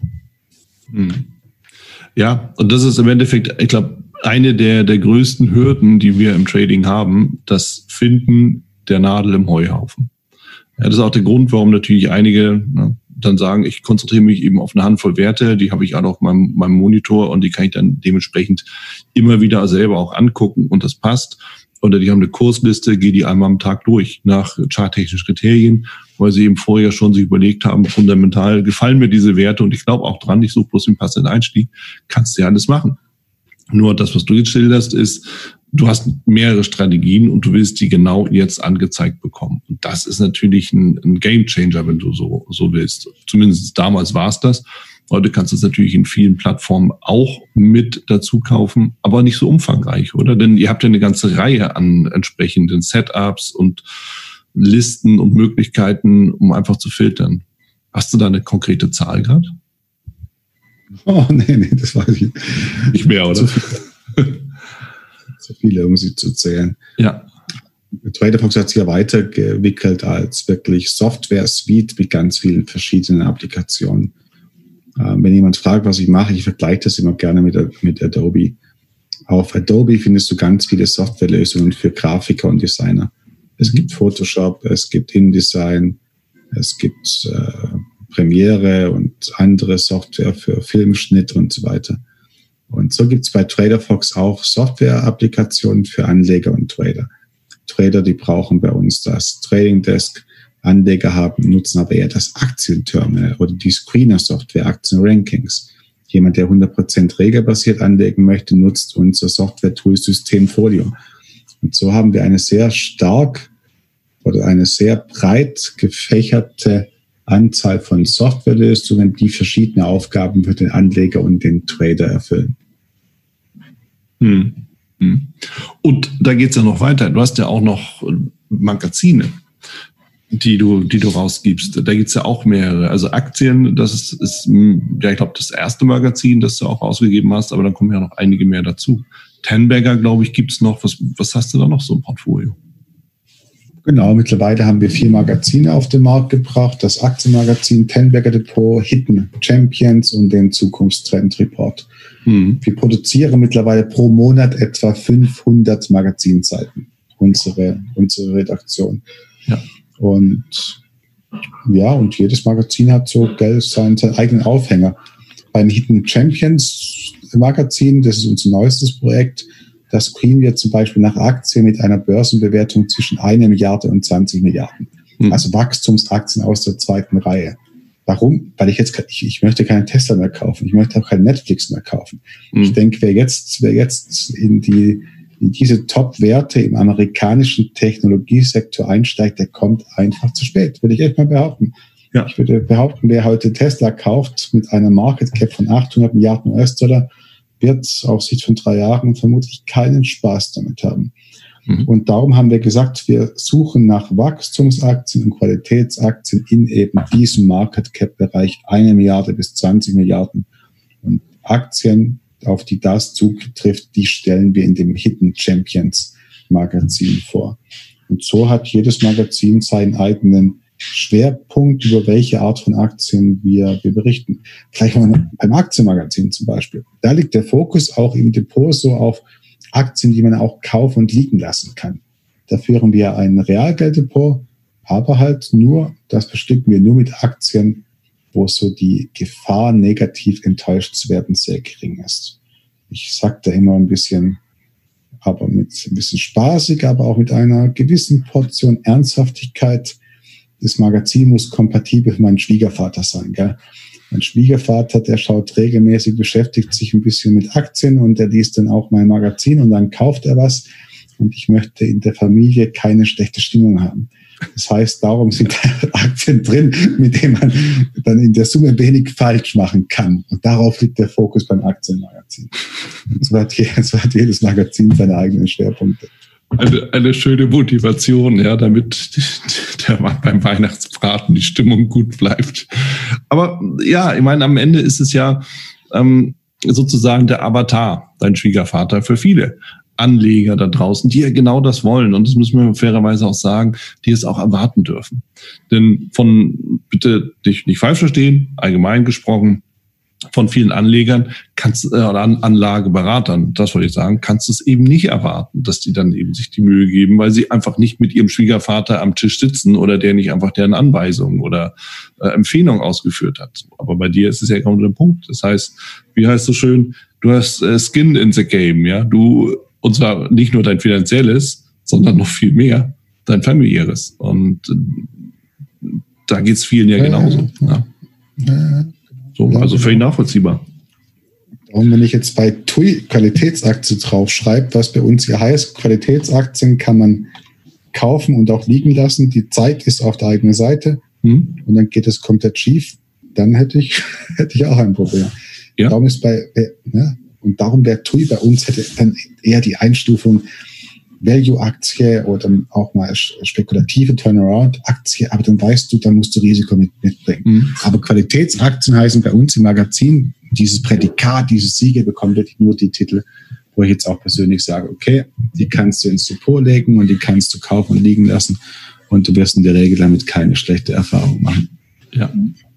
Speaker 2: Ja, und das ist im Endeffekt, ich glaube, eine der größten Hürden, die wir im Trading haben, das Finden der Nadel im Heuhaufen. Ja, das ist auch der Grund, warum natürlich einige dann sagen, ich konzentriere mich eben auf eine Handvoll Werte, die habe ich alle auf meinem Monitor und die kann ich dann dementsprechend immer wieder selber auch angucken und das passt. Oder die haben eine Kursliste, gehe die einmal am Tag durch nach charttechnischen Kriterien, weil sie eben vorher schon sich überlegt haben, fundamental gefallen mir diese Werte und ich glaube auch dran, ich suche bloß den passenden Einstieg, kannst du ja alles machen. Nur das, was du jetzt schilderst, ist, du hast mehrere Strategien und du willst die genau jetzt angezeigt bekommen. Und das ist natürlich ein Gamechanger, wenn du so willst. Zumindest damals war es das. Heute kannst du es natürlich in vielen Plattformen auch mit dazu kaufen, aber nicht so umfangreich, oder? Denn ihr habt ja eine ganze Reihe an entsprechenden Setups und Listen und Möglichkeiten, um einfach zu filtern. Hast du da eine konkrete Zahl gerade?
Speaker 3: Oh, nee, das weiß ich
Speaker 2: nicht mehr, oder?
Speaker 3: Zu viele, um sie zu zählen.
Speaker 2: Ja.
Speaker 3: TraderFox hat sich ja weiterentwickelt als wirklich Software-Suite mit ganz vielen verschiedenen Applikationen. Wenn jemand fragt, was ich mache, ich vergleiche das immer gerne mit Adobe. Auf Adobe findest du ganz viele Softwarelösungen für Grafiker und Designer. Es gibt Photoshop, es gibt InDesign, es gibt Premiere und andere Software für Filmschnitt und so weiter. Und so gibt es bei TraderFox auch Software-Applikationen für Anleger und Trader. Trader, die brauchen bei uns das Trading Desk. Anleger nutzen aber eher das Aktienterminal oder die Screener-Software, Aktienrankings. Jemand, der 100% regelbasiert anlegen möchte, nutzt unser Software-Tool Systemfolio. Und so haben wir eine sehr stark oder eine sehr breit gefächerte Anzahl von Softwarelösungen, die verschiedene Aufgaben für den Anleger und den Trader erfüllen.
Speaker 2: Und da geht es ja noch weiter. Du hast ja auch noch Magazine, die du rausgibst. Da gibt es ja auch mehrere. Also Aktien, das ist ja, ich glaube, das erste Magazin, das du auch rausgegeben hast, aber dann kommen ja noch einige mehr dazu. Tenbagger, glaube ich, gibt es noch. Was hast du da noch so im Portfolio?
Speaker 3: Genau, mittlerweile haben wir 4 Magazine auf den Markt gebracht. Das Aktienmagazin, Tenbagger Depot, Hidden Champions und den Zukunftstrend Report. Wir produzieren mittlerweile pro Monat etwa 500 Magazinseiten, unsere Redaktion.
Speaker 2: Ja.
Speaker 3: Und jedes Magazin hat so seinen eigenen Aufhänger. Beim Hidden Champions Magazin, das ist unser neuestes Projekt, das screenen wir zum Beispiel nach Aktien mit einer Börsenbewertung zwischen 1 Milliarde und 20 Milliarden. Also Wachstumsaktien aus der zweiten Reihe. Warum? Weil ich möchte keinen Tesla mehr kaufen. Ich möchte auch keinen Netflix mehr kaufen. Ich denke, wer jetzt in diese Top-Werte im amerikanischen Technologiesektor einsteigt, der kommt einfach zu spät. Würde ich echt mal behaupten. Ja. Ich würde behaupten, wer heute Tesla kauft mit einer Market Cap von 800 Milliarden US-Dollar, wird auf Sicht von 3 Jahren vermutlich keinen Spaß damit haben. Und darum haben wir gesagt, wir suchen nach Wachstumsaktien und Qualitätsaktien in eben diesem Market Cap-Bereich 1 Milliarde bis 20 Milliarden. Und Aktien, auf die das zutrifft, die stellen wir in dem Hidden Champions Magazin vor. Und so hat jedes Magazin seinen eigenen Schwerpunkt, über welche Art von Aktien wir berichten. Vielleicht mal beim Aktienmagazin zum Beispiel. Da liegt der Fokus auch im Depot so auf Aktien, die man auch kaufen und liegen lassen kann. Da führen wir ein Realgelddepot, Aber halt das bestücken wir nur mit Aktien, wo so die Gefahr, negativ enttäuscht zu werden, sehr gering ist. Ich sage da immer ein bisschen spaßig, aber auch mit einer gewissen Portion Ernsthaftigkeit. Das Magazin muss kompatibel für meinen Schwiegervater sein, gell? Mein Schwiegervater, der schaut regelmäßig, beschäftigt sich ein bisschen mit Aktien und der liest dann auch mein Magazin und dann kauft er was. Und ich möchte in der Familie keine schlechte Stimmung haben. Das heißt, darum sind Aktien drin, mit denen man dann in der Summe wenig falsch machen kann. Und darauf liegt der Fokus beim Aktienmagazin. Und so hat jedes Magazin seine eigenen Schwerpunkte.
Speaker 2: Eine schöne Motivation, ja, damit beim Weihnachtsbraten die Stimmung gut bleibt. Aber ja, ich meine, am Ende ist es ja sozusagen der Avatar, dein Schwiegervater, für viele Anleger da draußen, die ja genau das wollen. Und das müssen wir fairerweise auch sagen, die es auch erwarten dürfen. Denn bitte dich nicht falsch verstehen, allgemein gesprochen, von vielen Anlegern oder Anlageberatern, das wollte ich sagen, kannst du es eben nicht erwarten, dass die dann eben sich die Mühe geben, weil sie einfach nicht mit ihrem Schwiegervater am Tisch sitzen oder der nicht einfach deren Anweisungen oder Empfehlung ausgeführt hat. Aber bei dir ist es ja genau der Punkt. Das heißt, wie heißt es so schön, du hast Skin in the Game, ja, und zwar nicht nur dein finanzielles, sondern noch viel mehr dein familiäres. Und da geht es vielen ja genauso. Ja. So, also völlig nachvollziehbar.
Speaker 3: Und wenn ich jetzt bei TUI Qualitätsaktie draufschreibe, was bei uns hier heißt, Qualitätsaktien kann man kaufen und auch liegen lassen. Die Zeit ist auf der eigenen Seite und dann geht es komplett schief. Dann hätte ich auch ein Problem. Ja. Darum darum der TUI bei uns hätte dann eher die Einstufung Value-Aktie oder auch mal spekulative Turnaround-Aktie, aber dann weißt du, da musst du Risiko mitbringen. Aber Qualitätsaktien heißen bei uns im Magazin, dieses Prädikat, dieses Siegel bekommt wirklich nur die Titel, wo ich jetzt auch persönlich sage, okay, die kannst du ins Depot legen und die kannst du kaufen und liegen lassen und du wirst in der Regel damit keine schlechte Erfahrung machen.
Speaker 2: Ja.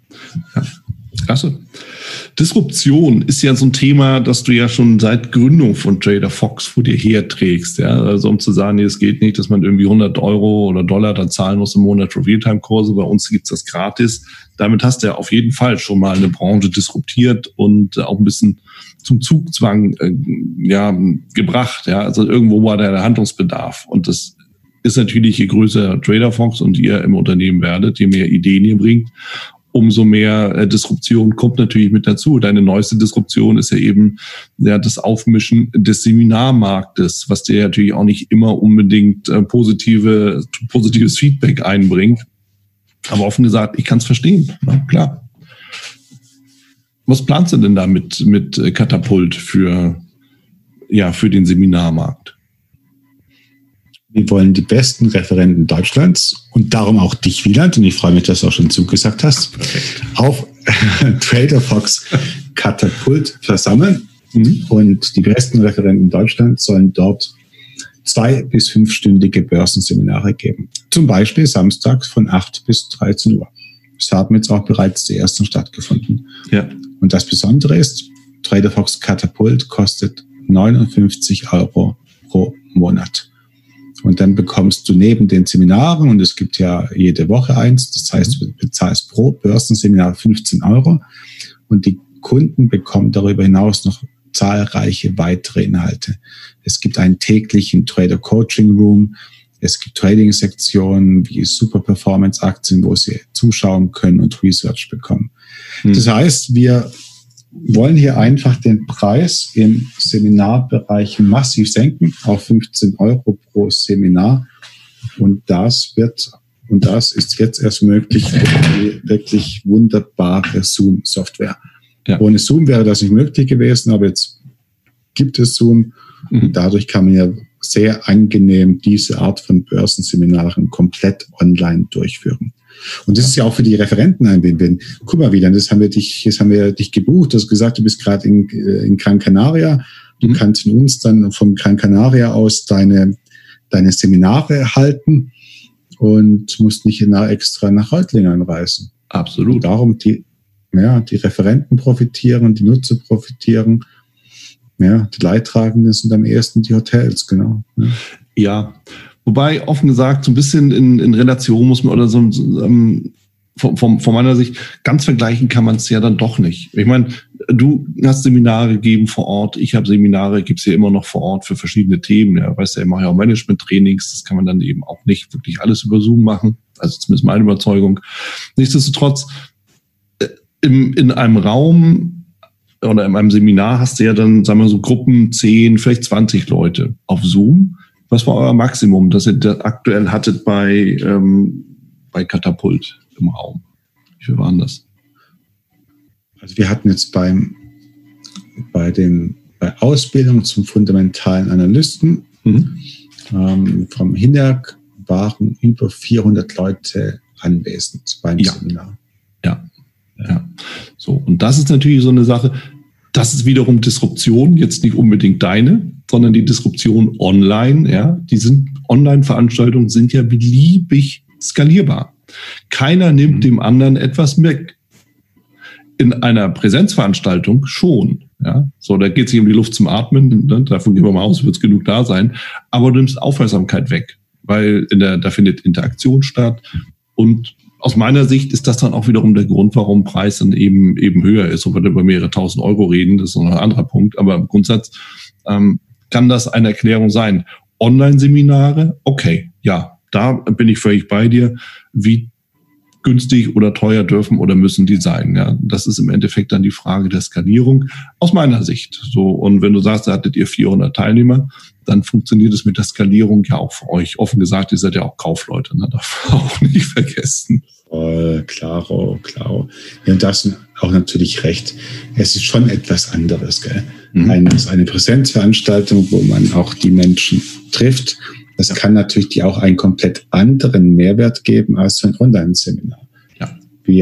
Speaker 2: Klasse. Disruption ist ja so ein Thema, das du ja schon seit Gründung von Trader Fox vor dir herträgst. Ja? Also um zu sagen, nee, es geht nicht, dass man irgendwie 100 Euro oder Dollar dann zahlen muss im Monat für Realtime-Kurse. Bei uns gibt's das gratis. Damit hast du ja auf jeden Fall schon mal eine Branche disruptiert und auch ein bisschen zum Zugzwang gebracht. Ja? Also irgendwo war der Handlungsbedarf. Und das ist natürlich, je größer Trader Fox und ihr im Unternehmen werdet, je mehr Ideen ihr bringt, umso mehr Disruption kommt natürlich mit dazu. Deine neueste Disruption ist ja eben das Aufmischen des Seminarmarktes, was dir natürlich auch nicht immer unbedingt positives Feedback einbringt. Aber offen gesagt, ich kann es verstehen. Na, klar. Was planst du denn da mit Katapult für den Seminarmarkt?
Speaker 3: Wir wollen die besten Referenten Deutschlands und darum auch dich, Wieland, und ich freue mich, dass du auch schon zugesagt hast, auf Trader Fox Katapult versammeln. Und die besten Referenten Deutschlands sollen dort 2- bis 5-stündige Börsenseminare geben. Zum Beispiel samstags von 8 bis 13 Uhr. Es haben jetzt auch bereits die ersten stattgefunden. Ja. Und das Besondere ist, Trader Fox Katapult kostet 59 Euro pro Monat. Und dann bekommst du neben den Seminaren, und es gibt ja jede Woche eins, das heißt, du bezahlst pro Börsenseminar 15 Euro und die Kunden bekommen darüber hinaus noch zahlreiche weitere Inhalte. Es gibt einen täglichen Trader Coaching Room, es gibt Trading-Sektionen wie Super Performance Aktien, wo sie zuschauen können und Research bekommen. Das heißt, wir wollen hier einfach den Preis im Seminarbereich massiv senken auf 15 Euro pro Seminar. Und das ist jetzt erst möglich durch die wirklich wunderbare Zoom-Software. Ja. Ohne Zoom wäre das nicht möglich gewesen, aber jetzt gibt es Zoom. Und dadurch kann man ja sehr angenehm diese Art von Börsenseminaren komplett online durchführen. Und das ist ja auch für die Referenten ein Win-Win. Guck mal wieder, jetzt haben wir dich gebucht, du hast gesagt, du bist gerade in Gran Canaria. Du kannst in uns dann von Gran Canaria aus deine Seminare halten und musst nicht extra nach Reutlingen reisen.
Speaker 2: Absolut.
Speaker 3: Und darum die Referenten profitieren, die Nutzer profitieren. Ja, die Leidtragenden sind am ehesten die Hotels, genau.
Speaker 2: Ja, Wobei, offen gesagt, so ein bisschen in Relation muss man oder so von meiner Sicht, ganz vergleichen kann man es ja dann doch nicht. Ich meine, du hast Seminare gegeben vor Ort, ich habe Seminare, gibt's ja immer noch vor Ort für verschiedene Themen. Ja, weißt du, ich mache ja auch Management-Trainings, das kann man dann eben auch nicht wirklich alles über Zoom machen, also zumindest meine Überzeugung. Nichtsdestotrotz, in einem Raum oder in einem Seminar hast du ja dann, sagen wir so, Gruppen 10, vielleicht 20 Leute auf Zoom. Was war euer Maximum, das ihr aktuell hattet bei Katapult im Raum? Wie viel waren das?
Speaker 3: Also wir hatten jetzt bei Ausbildung zum fundamentalen Analysten vom HINERG waren über 400 Leute anwesend beim Seminar.
Speaker 2: Ja. So, und das ist natürlich so eine Sache, das ist wiederum Disruption, jetzt nicht unbedingt deine, sondern die Disruption online, ja. Online-Veranstaltungen sind ja beliebig skalierbar. Keiner nimmt dem anderen etwas weg. In einer Präsenzveranstaltung schon, ja. So, da geht es nicht um die Luft zum Atmen, ne? Davon gehen wir mal aus, wird es genug da sein. Aber du nimmst Aufmerksamkeit weg, weil da findet Interaktion statt. Und aus meiner Sicht ist das dann auch wiederum der Grund, warum Preis dann eben höher ist. Ob wir über mehrere 1000 Euro reden, das ist noch ein anderer Punkt. Aber im Grundsatz kann das eine Erklärung sein. Online-Seminare, okay, ja, da bin ich völlig bei dir. Wie günstig oder teuer dürfen oder müssen die sein? Ja, das ist im Endeffekt dann die Frage der Skalierung aus meiner Sicht. So, und wenn du sagst, da hattet ihr 400 Teilnehmer, dann funktioniert es mit der Skalierung ja auch für euch. Offen gesagt, ihr seid ja auch Kaufleute, ne? Darf man auch nicht vergessen.
Speaker 3: Klaro. Ja, und da hast du auch natürlich recht. Es ist schon etwas anderes, gell? Eine Präsenzveranstaltung, wo man auch die Menschen trifft, das kann natürlich dir auch einen komplett anderen Mehrwert geben als so ein Online-Seminar.
Speaker 2: Ja.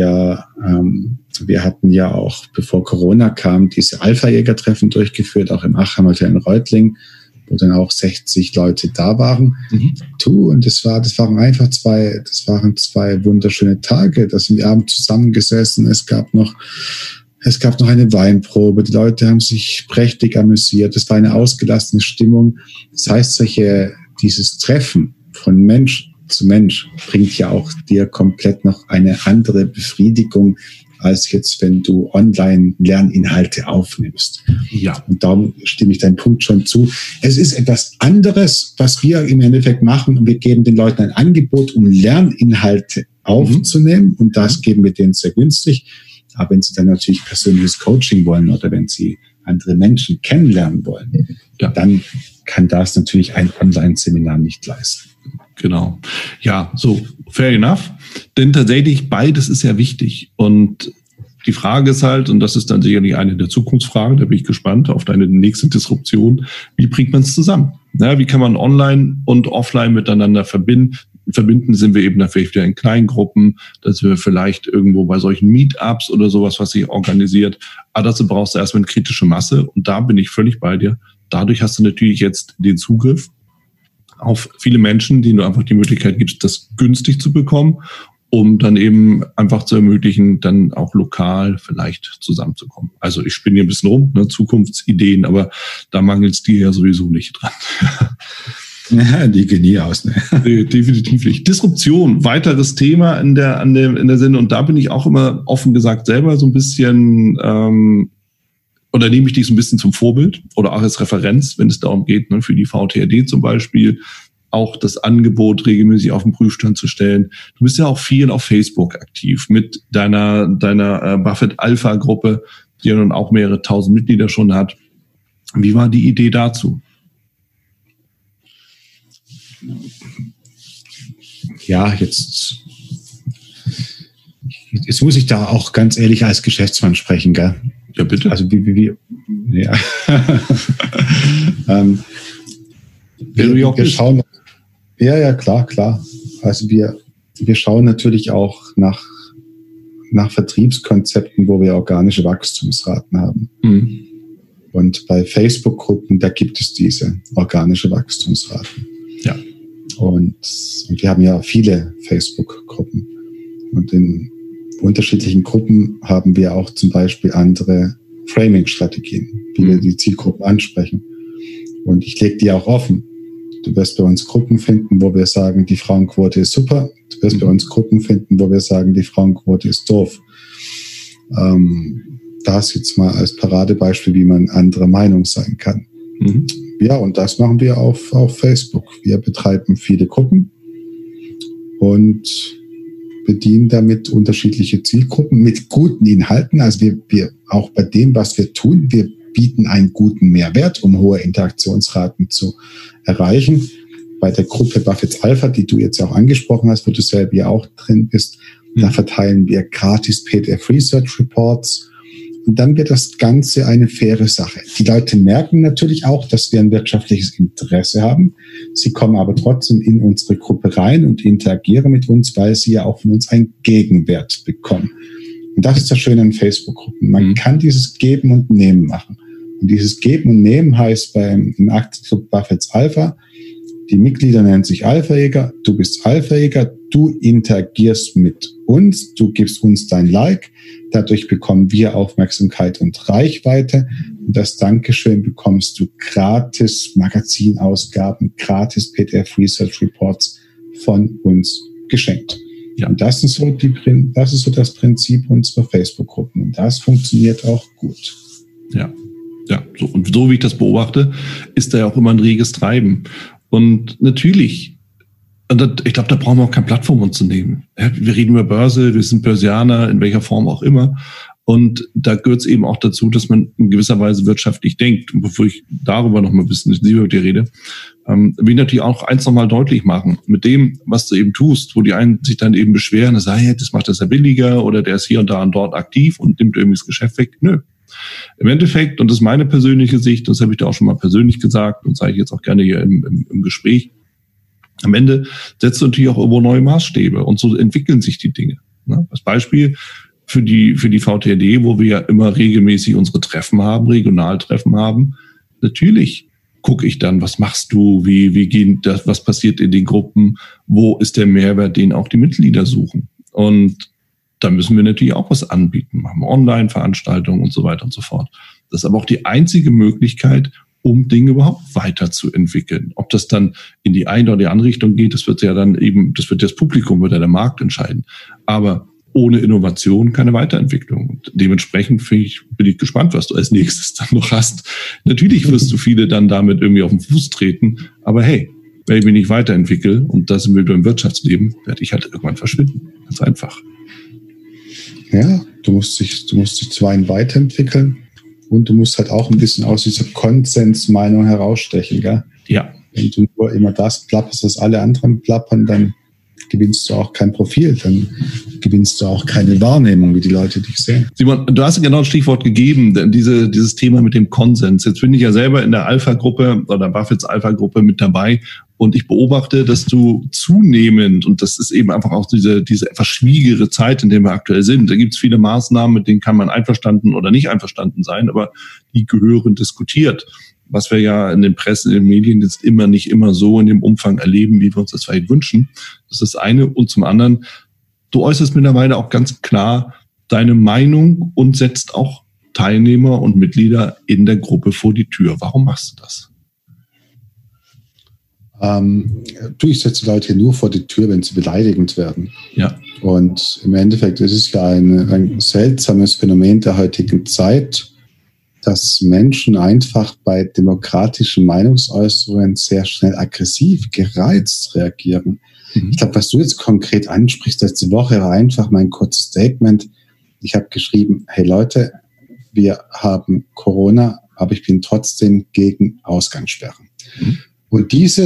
Speaker 3: Wir hatten ja auch, bevor Corona kam, diese Alpha-Jäger-Treffen durchgeführt, auch im Achheim Hotel in Reutling, wo dann auch 60 Leute da waren. Und das waren zwei wunderschöne Tage. Da sind wir abends zusammengesessen. Es gab noch eine Weinprobe. Die Leute haben sich prächtig amüsiert. Es war eine ausgelassene Stimmung. Das heißt, dieses Treffen von Mensch zu Mensch bringt ja auch dir komplett noch eine andere Befriedigung, als jetzt, wenn du online Lerninhalte aufnimmst.
Speaker 2: Ja.
Speaker 3: Und darum stimme ich deinem Punkt schon zu. Es ist etwas anderes, was wir im Endeffekt machen. Und wir geben den Leuten ein Angebot, um Lerninhalte aufzunehmen. Und das geben wir denen sehr günstig. Aber wenn sie dann natürlich persönliches Coaching wollen oder wenn sie andere Menschen kennenlernen wollen, dann kann das natürlich ein Online-Seminar nicht leisten.
Speaker 2: Genau. Ja, so, fair enough. Denn tatsächlich beides ist ja wichtig. Und die Frage ist halt, und das ist dann sicherlich eine der Zukunftsfragen, da bin ich gespannt auf deine nächste Disruption, wie bringt man es zusammen? Ja, wie kann man online und offline miteinander verbinden? Sind wir eben dann vielleicht wieder in kleinen Gruppen, dass wir vielleicht irgendwo bei solchen Meetups oder sowas, was sich organisiert. Aber dazu brauchst du erstmal eine kritische Masse. Und da bin ich völlig bei dir. Dadurch hast du natürlich jetzt den Zugriff auf viele Menschen, denen du einfach die Möglichkeit gibst, das günstig zu bekommen, um dann eben einfach zu ermöglichen, dann auch lokal vielleicht zusammenzukommen. Also ich spinne hier ein bisschen rum, ne, Zukunftsideen, aber da mangelt es dir ja sowieso nicht dran.
Speaker 3: Ja, die gehen nie aus. Ne?
Speaker 2: Definitiv nicht. Disruption, weiteres Thema in der Sendung. Und da bin ich auch immer offen gesagt selber so ein bisschen, oder nehme ich dich so ein bisschen zum Vorbild oder auch als Referenz, wenn es darum geht, ne, für die VTRD zum Beispiel, auch das Angebot regelmäßig auf den Prüfstand zu stellen. Du bist ja auch viel auf Facebook aktiv mit deiner Buffett Alpha Gruppe, die ja nun auch mehrere tausend Mitglieder schon hat. Wie war die Idee dazu?
Speaker 3: Ja, jetzt muss ich da auch ganz ehrlich als Geschäftsmann sprechen, gell?
Speaker 2: Ja, bitte.
Speaker 3: Also wir schauen. Ja, klar. Also wir schauen natürlich auch nach Vertriebskonzepten, wo wir organische Wachstumsraten haben. Und bei Facebook-Gruppen, da gibt es diese organische Wachstumsraten.
Speaker 2: Ja.
Speaker 3: Und wir haben ja viele Facebook-Gruppen. Und in unterschiedlichen Gruppen haben wir auch zum Beispiel andere Framing-Strategien, wie wir die Zielgruppen ansprechen. Und ich lege die auch offen. Du wirst bei uns Gruppen finden, wo wir sagen, die Frauenquote ist super. Du wirst bei uns Gruppen finden, wo wir sagen, die Frauenquote ist doof. Das jetzt mal als Paradebeispiel, wie man anderer Meinung sein kann. Mhm. Ja, und das machen wir auf Facebook. Wir betreiben viele Gruppen und bedienen damit unterschiedliche Zielgruppen mit guten Inhalten. Also wir auch bei dem, was wir tun, wir bieten einen guten Mehrwert, um hohe Interaktionsraten zu erreichen. Bei der Gruppe Buffett's Alpha, die du jetzt auch angesprochen hast, wo du selber ja auch drin bist, da verteilen wir gratis PDF Research Reports. Und dann wird das Ganze eine faire Sache. Die Leute merken natürlich auch, dass wir ein wirtschaftliches Interesse haben. Sie kommen aber trotzdem in unsere Gruppe rein und interagieren mit uns, weil sie ja auch von uns einen Gegenwert bekommen. Und das ist das Schöne an Facebook-Gruppen. Man kann dieses Geben und Nehmen machen. Und dieses Geben und Nehmen heißt im Aktienclub Buffett's Alpha, die Mitglieder nennen sich Alpha-Jäger, du bist Alpha-Jäger, du interagierst mit uns, du gibst uns dein Like, dadurch bekommen wir Aufmerksamkeit und Reichweite und das Dankeschön bekommst du gratis Magazinausgaben, gratis PDF Research Reports von uns geschenkt. Ja. Und das ist so das Prinzip unserer Facebook-Gruppen und das funktioniert auch gut.
Speaker 2: Ja, so, und so wie ich das beobachte, ist da ja auch immer ein reges Treiben. Und natürlich, ich glaube, da brauchen wir auch keine Plattform uns zu nehmen. Wir reden über Börse, wir sind Börsianer, in welcher Form auch immer. Und da gehört es eben auch dazu, dass man in gewisser Weise wirtschaftlich denkt. Und bevor ich darüber noch mal ein bisschen intensiver mit dir rede, will ich natürlich auch eins noch mal deutlich machen. Mit dem, was du eben tust, wo die einen sich dann eben beschweren, dass das macht das ja billiger oder der ist hier und da und dort aktiv und nimmt irgendwie das Geschäft weg. Nö. Im Endeffekt, und das ist meine persönliche Sicht, das habe ich da auch schon mal persönlich gesagt und sage ich jetzt auch gerne hier im Gespräch, am Ende setzt du natürlich auch irgendwo neue Maßstäbe und so entwickeln sich die Dinge. Als Beispiel für die VTRD, wo wir ja immer regelmäßig unsere Treffen haben, Regionaltreffen haben, natürlich gucke ich dann, was machst du, wie geht das, was passiert in den Gruppen, wo ist der Mehrwert, den auch die Mitglieder suchen. Und da müssen wir natürlich auch was anbieten, machen Online-Veranstaltungen und so weiter und so fort. Das ist aber auch die einzige Möglichkeit, um Dinge überhaupt weiterzuentwickeln. Ob das dann in die eine oder die andere Richtung geht, das wird ja dann eben, das wird das Publikum oder der Markt entscheiden. Aber ohne Innovation keine Weiterentwicklung. Und dementsprechend bin ich gespannt, was du als nächstes dann noch hast. Natürlich wirst du viele dann damit irgendwie auf den Fuß treten, aber hey, wenn ich mich nicht weiterentwickle, und das sind wir im Wirtschaftsleben, werde ich halt irgendwann verschwinden. Ganz einfach.
Speaker 3: Ja, du musst dich zwar weiterentwickeln und du musst halt auch ein bisschen aus dieser Konsensmeinung herausstechen, gell?
Speaker 2: Ja.
Speaker 3: Wenn du nur immer das plapperst, was alle anderen plappern, dann gewinnst du auch kein Profil, dann gewinnst du auch keine Wahrnehmung, wie die Leute dich sehen.
Speaker 2: Simon, du hast genau das Stichwort gegeben, dieses Thema mit dem Konsens. Jetzt bin ich ja selber in der Alpha-Gruppe oder Buffett's Alpha-Gruppe mit dabei und ich beobachte, dass du zunehmend, und das ist eben einfach auch diese etwas schwierige Zeit, in der wir aktuell sind, da gibt es viele Maßnahmen, mit denen kann man einverstanden oder nicht einverstanden sein, aber die gehören diskutiert. Was wir ja in den Presse, in den Medien jetzt nicht immer so in dem Umfang erleben, wie wir uns das vielleicht wünschen. Das ist das eine. Und zum anderen, du äußerst mittlerweile auch ganz klar deine Meinung und setzt auch Teilnehmer und Mitglieder in der Gruppe vor die Tür. Warum machst du das?
Speaker 3: Ich setze Leute nur vor die Tür, wenn sie beleidigend werden.
Speaker 2: Ja.
Speaker 3: Und im Endeffekt ist es ja ein seltsames Phänomen der heutigen Zeit, dass Menschen einfach bei demokratischen Meinungsäußerungen sehr schnell aggressiv, gereizt reagieren. Ich glaube, was du jetzt konkret ansprichst, letzte Woche war einfach mein kurzes Statement. Ich habe geschrieben, hey Leute, wir haben Corona, aber ich bin trotzdem gegen Ausgangssperren. Und dieser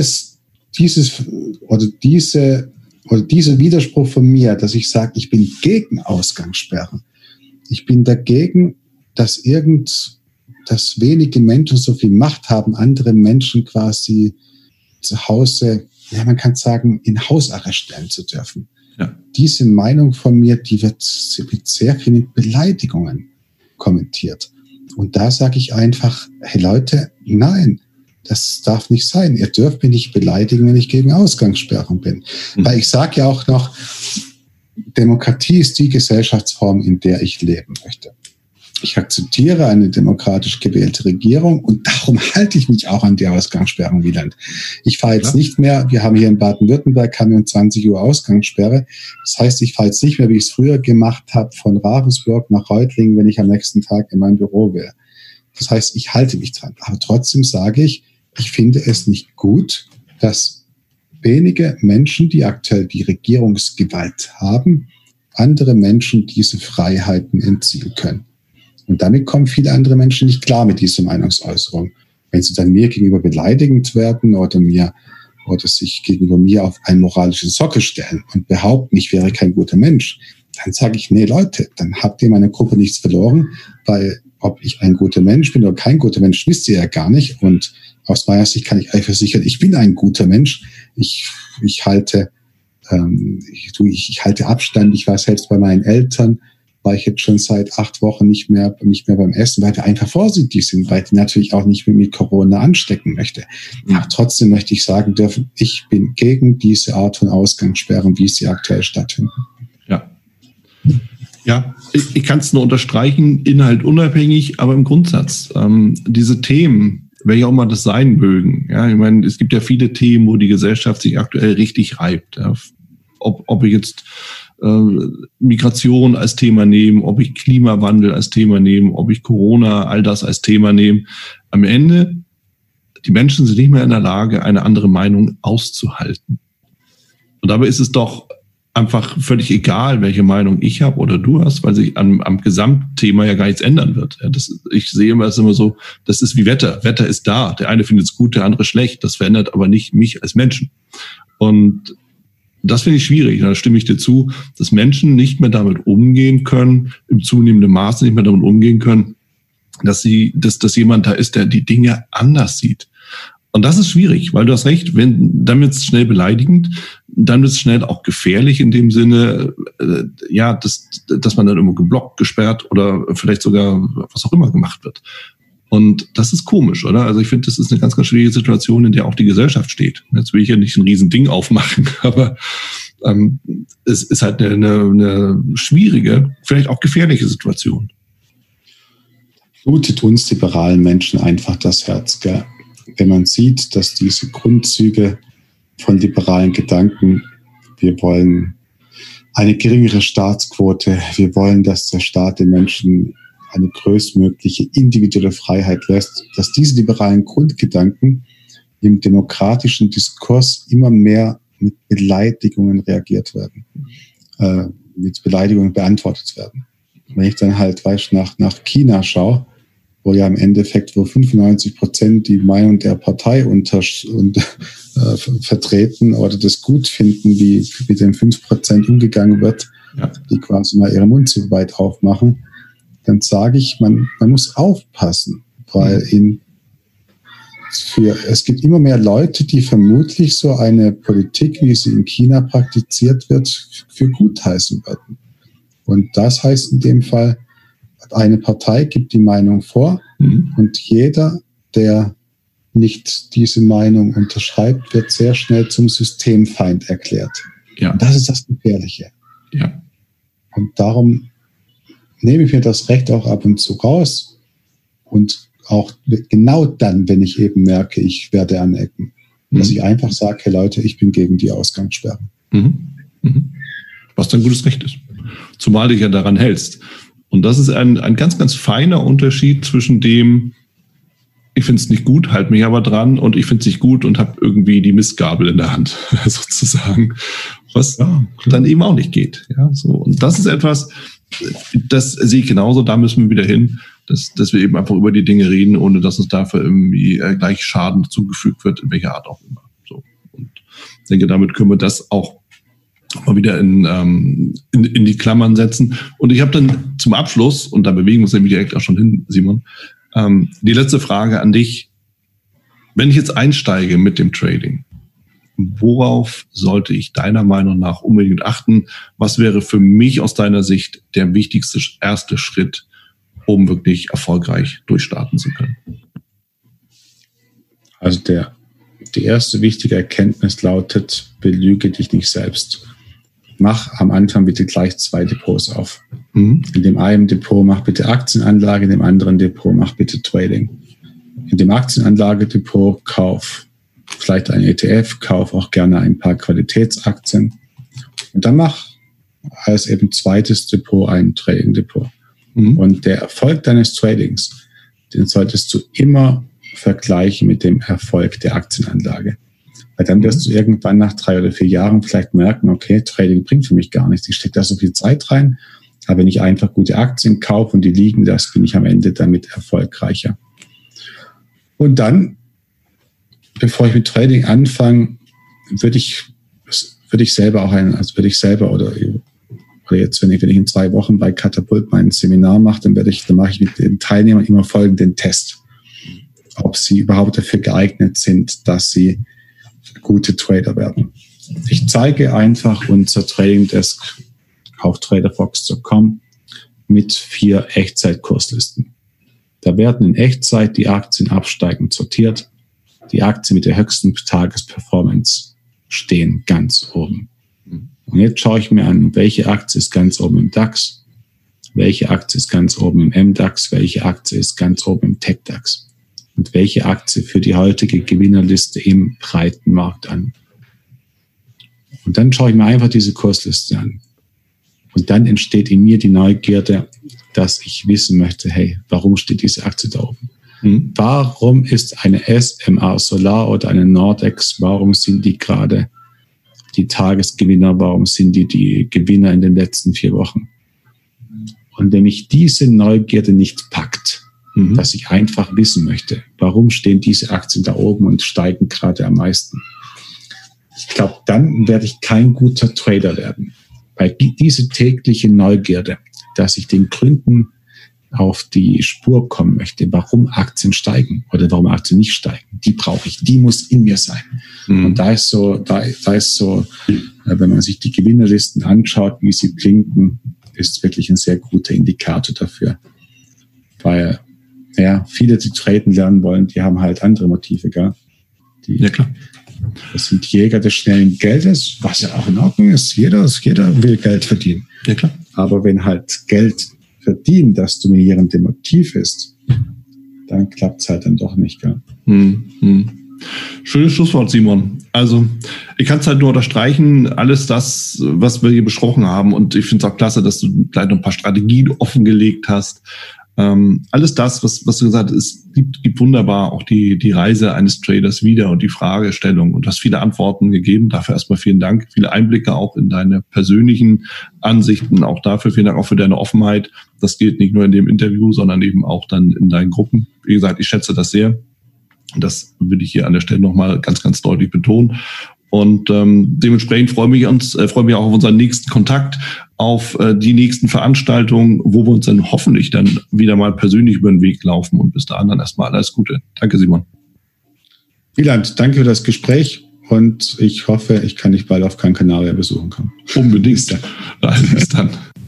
Speaker 3: Widerspruch von mir, dass ich sage, ich bin gegen Ausgangssperren. Ich bin dagegen, dass wenige Menschen so viel Macht haben, andere Menschen quasi zu Hause, ja, man kann sagen, in Hausarrest stellen zu dürfen. Ja. Diese Meinung von mir, die wird sehr viel mit Beleidigungen kommentiert. Und da sage ich einfach, hey Leute, nein, das darf nicht sein. Ihr dürft mich nicht beleidigen, wenn ich gegen Ausgangssperren bin. Weil ich sage ja auch noch, Demokratie ist die Gesellschaftsform, in der ich leben möchte. Ich akzeptiere eine demokratisch gewählte Regierung und darum halte ich mich auch an die Ausgangssperren, Wieland. Ich fahre jetzt nicht mehr, wir haben hier in Baden-Württemberg, haben wir um 20 Uhr Ausgangssperre. Das heißt, ich fahre jetzt nicht mehr, wie ich es früher gemacht habe, von Ravensburg nach Reutlingen, wenn ich am nächsten Tag in mein Büro will. Das heißt, ich halte mich dran. Aber trotzdem sage ich finde es nicht gut, dass wenige Menschen, die aktuell die Regierungsgewalt haben, andere Menschen diese Freiheiten entziehen können. Und damit kommen viele andere Menschen nicht klar mit dieser Meinungsäußerung. Wenn sie dann mir gegenüber beleidigend werden oder sich gegenüber mir auf einen moralischen Sockel stellen und behaupten, ich wäre kein guter Mensch, dann sage ich, nee Leute, dann habt ihr in meiner Gruppe nichts verloren, weil ob ich ein guter Mensch bin oder kein guter Mensch, wisst ihr ja gar nicht. Und aus meiner Sicht kann ich euch versichern, ich bin ein guter Mensch. Ich halte Abstand. Ich war selbst bei meinen Eltern, war ich jetzt schon seit 8 Wochen nicht mehr beim Essen, weil wir einfach vorsichtig sind, weil ich natürlich auch nicht mit Corona anstecken möchte. Aber trotzdem möchte ich sagen dürfen, ich bin gegen diese Art von Ausgangssperren, wie sie aktuell stattfinden.
Speaker 2: Ja, ich kann es nur unterstreichen, Inhalt unabhängig, aber im Grundsatz. Diese Themen, welche auch mal das sein mögen. Ja, ich meine, es gibt ja viele Themen, wo die Gesellschaft sich aktuell richtig reibt. Ja. Ob ich jetzt Migration als Thema nehme, ob ich Klimawandel als Thema nehme, ob ich Corona, all das als Thema nehme. Am Ende, die Menschen sind nicht mehr in der Lage, eine andere Meinung auszuhalten. Und dabei ist es doch einfach völlig egal, welche Meinung ich habe oder du hast, weil sich am Gesamtthema ja gar nichts ändern wird. Ja, ich sehe immer so, das ist wie Wetter. Wetter ist da. Der eine findet es gut, der andere schlecht. Das verändert aber nicht mich als Menschen. Und das finde ich schwierig. Da stimme ich dir zu, dass Menschen nicht mehr damit umgehen können, im zunehmenden Maße nicht mehr damit umgehen können, dass jemand da ist, der die Dinge anders sieht. Und das ist schwierig, weil du hast recht, dann wird es schnell beleidigend, dann wird es schnell auch gefährlich in dem Sinne, dass man dann immer geblockt, gesperrt oder vielleicht sogar was auch immer gemacht wird. Und das ist komisch, oder? Also ich finde, das ist eine ganz, ganz schwierige Situation, in der auch die Gesellschaft steht. Jetzt will ich ja nicht ein Riesending aufmachen, aber es ist halt eine schwierige, vielleicht auch gefährliche Situation.
Speaker 3: Blutet uns liberalen Menschen einfach das Herz, gell? Wenn man sieht, dass diese Grundzüge von liberalen Gedanken, wir wollen eine geringere Staatsquote, wir wollen, dass der Staat den Menschen eine größtmögliche individuelle Freiheit lässt, dass diese liberalen Grundgedanken im demokratischen Diskurs immer mehr mit Beleidigungen reagiert werden, mit Beleidigungen beantwortet werden. Wenn ich dann halt, nach China schaue, wo ja im Endeffekt, wo 95% die Meinung der Partei vertreten oder das gut finden, wie mit den 5% umgegangen wird, die quasi mal ihren Mund zu weit aufmachen, dann sage ich, man muss aufpassen, weil es gibt immer mehr Leute, die vermutlich so eine Politik, wie sie in China praktiziert wird, für gut heißen würden. Und das heißt in dem Fall, eine Partei gibt die Meinung vor und jeder, der nicht diese Meinung unterschreibt, wird sehr schnell zum Systemfeind erklärt. Ja. Und das ist das Gefährliche.
Speaker 2: Ja.
Speaker 3: Und darum nehme ich mir das Recht auch ab und zu raus und auch genau dann, wenn ich eben merke, ich werde anecken, dass ich einfach sage, hey Leute, ich bin gegen die Ausgangssperren.
Speaker 2: Was dein gutes Recht ist. Zumal dich ja daran hältst. Und das ist ein ganz, ganz feiner Unterschied zwischen dem, ich finde es nicht gut, halte mich aber dran, und ich finde es nicht gut und habe irgendwie die Mistgabel in der Hand, sozusagen, was dann eben auch nicht geht. Ja, so. Und das ist etwas, das sehe ich genauso, da müssen wir wieder hin, dass wir eben einfach über die Dinge reden, ohne dass uns dafür irgendwie gleich Schaden zugefügt wird, in welcher Art auch immer. So. Und ich denke, damit können wir das auch mal wieder in die Klammern setzen. Und ich habe dann zum Abschluss, und da bewegen wir uns nämlich direkt auch schon hin, Simon, die letzte Frage an dich. Wenn ich jetzt einsteige mit dem Trading, worauf sollte ich deiner Meinung nach unbedingt achten? Was wäre für mich aus deiner Sicht der wichtigste erste Schritt, um wirklich erfolgreich durchstarten zu können?
Speaker 3: Also die erste wichtige Erkenntnis lautet, belüge dich nicht selbst. Mach am Anfang bitte gleich 2 Depots auf. In dem einen Depot mach bitte Aktienanlage, in dem anderen Depot mach bitte Trading. In dem Aktienanlagedepot kauf vielleicht ein ETF, kauf auch gerne ein paar Qualitätsaktien. Und dann mach als eben zweites Depot ein Trading-Depot. Und der Erfolg deines Tradings, den solltest du immer vergleichen mit dem Erfolg der Aktienanlage. Weil dann wirst du irgendwann nach 3 oder 4 Jahren vielleicht merken, okay, Trading bringt für mich gar nichts. Ich stecke da so viel Zeit rein, aber wenn ich einfach gute Aktien kaufe und die liegen lasse, bin ich am Ende damit erfolgreicher. Und dann, bevor ich mit Trading anfange, würde ich selber oder jetzt, wenn ich in 2 Wochen bei Katapult mein Seminar mache, dann mache ich mit den Teilnehmern immer folgenden Test. Ob sie überhaupt dafür geeignet sind, dass sie gute Trader werden. Ich zeige einfach unser Trading Desk auf traderfox.com mit 4 Echtzeitkurslisten. Da werden in Echtzeit die Aktien absteigend sortiert. Die Aktien mit der höchsten Tagesperformance stehen ganz oben. Und jetzt schaue ich mir an, welche Aktie ist ganz oben im DAX, welche Aktie ist ganz oben im MDAX, welche Aktie ist ganz oben im TechDAX und welche Aktie für die heutige Gewinnerliste im breiten Markt an. Und dann schaue ich mir einfach diese Kursliste an. Und dann entsteht in mir die Neugierde, dass ich wissen möchte, hey, warum steht diese Aktie da oben? Warum ist eine SMA Solar oder eine Nordex, warum sind die gerade die Tagesgewinner, warum sind die Gewinner in den letzten 4 Wochen? Und wenn mich diese Neugierde nicht packt, dass ich einfach wissen möchte, warum stehen diese Aktien da oben und steigen gerade am meisten, ich glaube, dann werde ich kein guter Trader werden. Weil diese tägliche Neugierde, dass ich den Gründen auf die Spur kommen möchte, warum Aktien steigen oder warum Aktien nicht steigen, die brauche ich, die muss in mir sein. Und da ist so, wenn man sich die Gewinnerlisten anschaut, wie sie blinken, ist wirklich ein sehr guter Indikator dafür. Weil, viele, die traden lernen wollen, die haben halt andere Motive, gell?
Speaker 2: Ja, klar.
Speaker 3: Das sind Jäger des schnellen Geldes, was ja auch in Ordnung ist. Jeder will Geld verdienen.
Speaker 2: Ja, klar.
Speaker 3: Aber wenn halt Geld verdienen, das dominierende Motiv ist, dann klappt es halt dann doch nicht, gell?
Speaker 2: Schönes Schlusswort, Simon. Also ich kann es halt nur unterstreichen, alles das, was wir hier besprochen haben, und ich finde es auch klasse, dass du gleich noch ein paar Strategien offengelegt hast. Alles das, was du gesagt hast, gibt wunderbar auch die Reise eines Traders wieder und die Fragestellung, und du hast viele Antworten gegeben. Dafür erstmal vielen Dank, viele Einblicke auch in deine persönlichen Ansichten. Auch dafür vielen Dank, auch für deine Offenheit. Das gilt nicht nur in dem Interview, sondern eben auch dann in deinen Gruppen. Wie gesagt, ich schätze das sehr. Das würde ich hier an der Stelle nochmal ganz, ganz deutlich betonen. Und dementsprechend freue mich auch auf unseren nächsten Kontakt, auf die nächsten Veranstaltungen, wo wir uns dann hoffentlich dann wieder mal persönlich über den Weg laufen. Und bis dahin dann erstmal alles Gute. Danke, Simon.
Speaker 3: Wieland, danke für das Gespräch, und ich hoffe, ich kann dich bald auf Gran Canaria besuchen kommen.
Speaker 2: Unbedingt. Bis dann.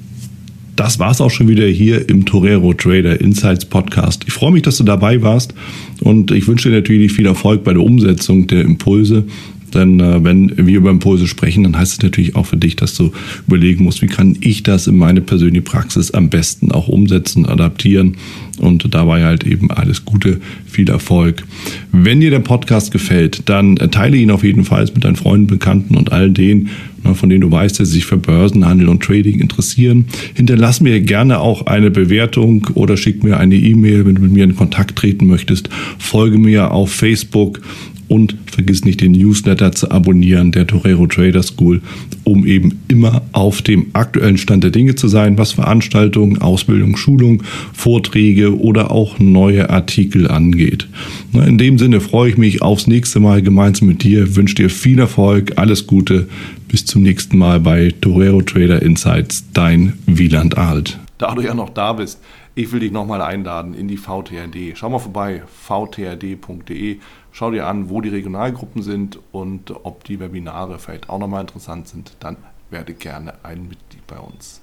Speaker 2: Das war's auch schon wieder hier im Torero Trader Insights Podcast. Ich freue mich, dass du dabei warst, und ich wünsche dir natürlich viel Erfolg bei der Umsetzung der Impulse. Denn wenn wir über Impulse sprechen, dann heißt es natürlich auch für dich, dass du überlegen musst, wie kann ich das in meine persönliche Praxis am besten auch umsetzen, adaptieren, und dabei halt eben alles Gute, viel Erfolg. Wenn dir der Podcast gefällt, dann teile ihn auf jeden Fall mit deinen Freunden, Bekannten und all denen, von denen du weißt, dass sie sich für Börsenhandel und Trading interessieren. Hinterlass mir gerne auch eine Bewertung oder schick mir eine E-Mail, wenn du mit mir in Kontakt treten möchtest. Folge mir auf Facebook. Und vergiss nicht, den Newsletter zu abonnieren, der Torero Trader School, um eben immer auf dem aktuellen Stand der Dinge zu sein, was Veranstaltungen, Ausbildung, Schulung, Vorträge oder auch neue Artikel angeht. In dem Sinne freue ich mich aufs nächste Mal gemeinsam mit dir, wünsche dir viel Erfolg, alles Gute, bis zum nächsten Mal bei Torero Trader Insights, dein Wieland Alt. Da du ja noch da bist, ich will dich nochmal einladen in die VTRD. Schau mal vorbei, vtrd.de. Schau dir an, wo die Regionalgruppen sind und ob die Webinare vielleicht auch nochmal interessant sind. Dann werde gerne ein Mitglied bei uns.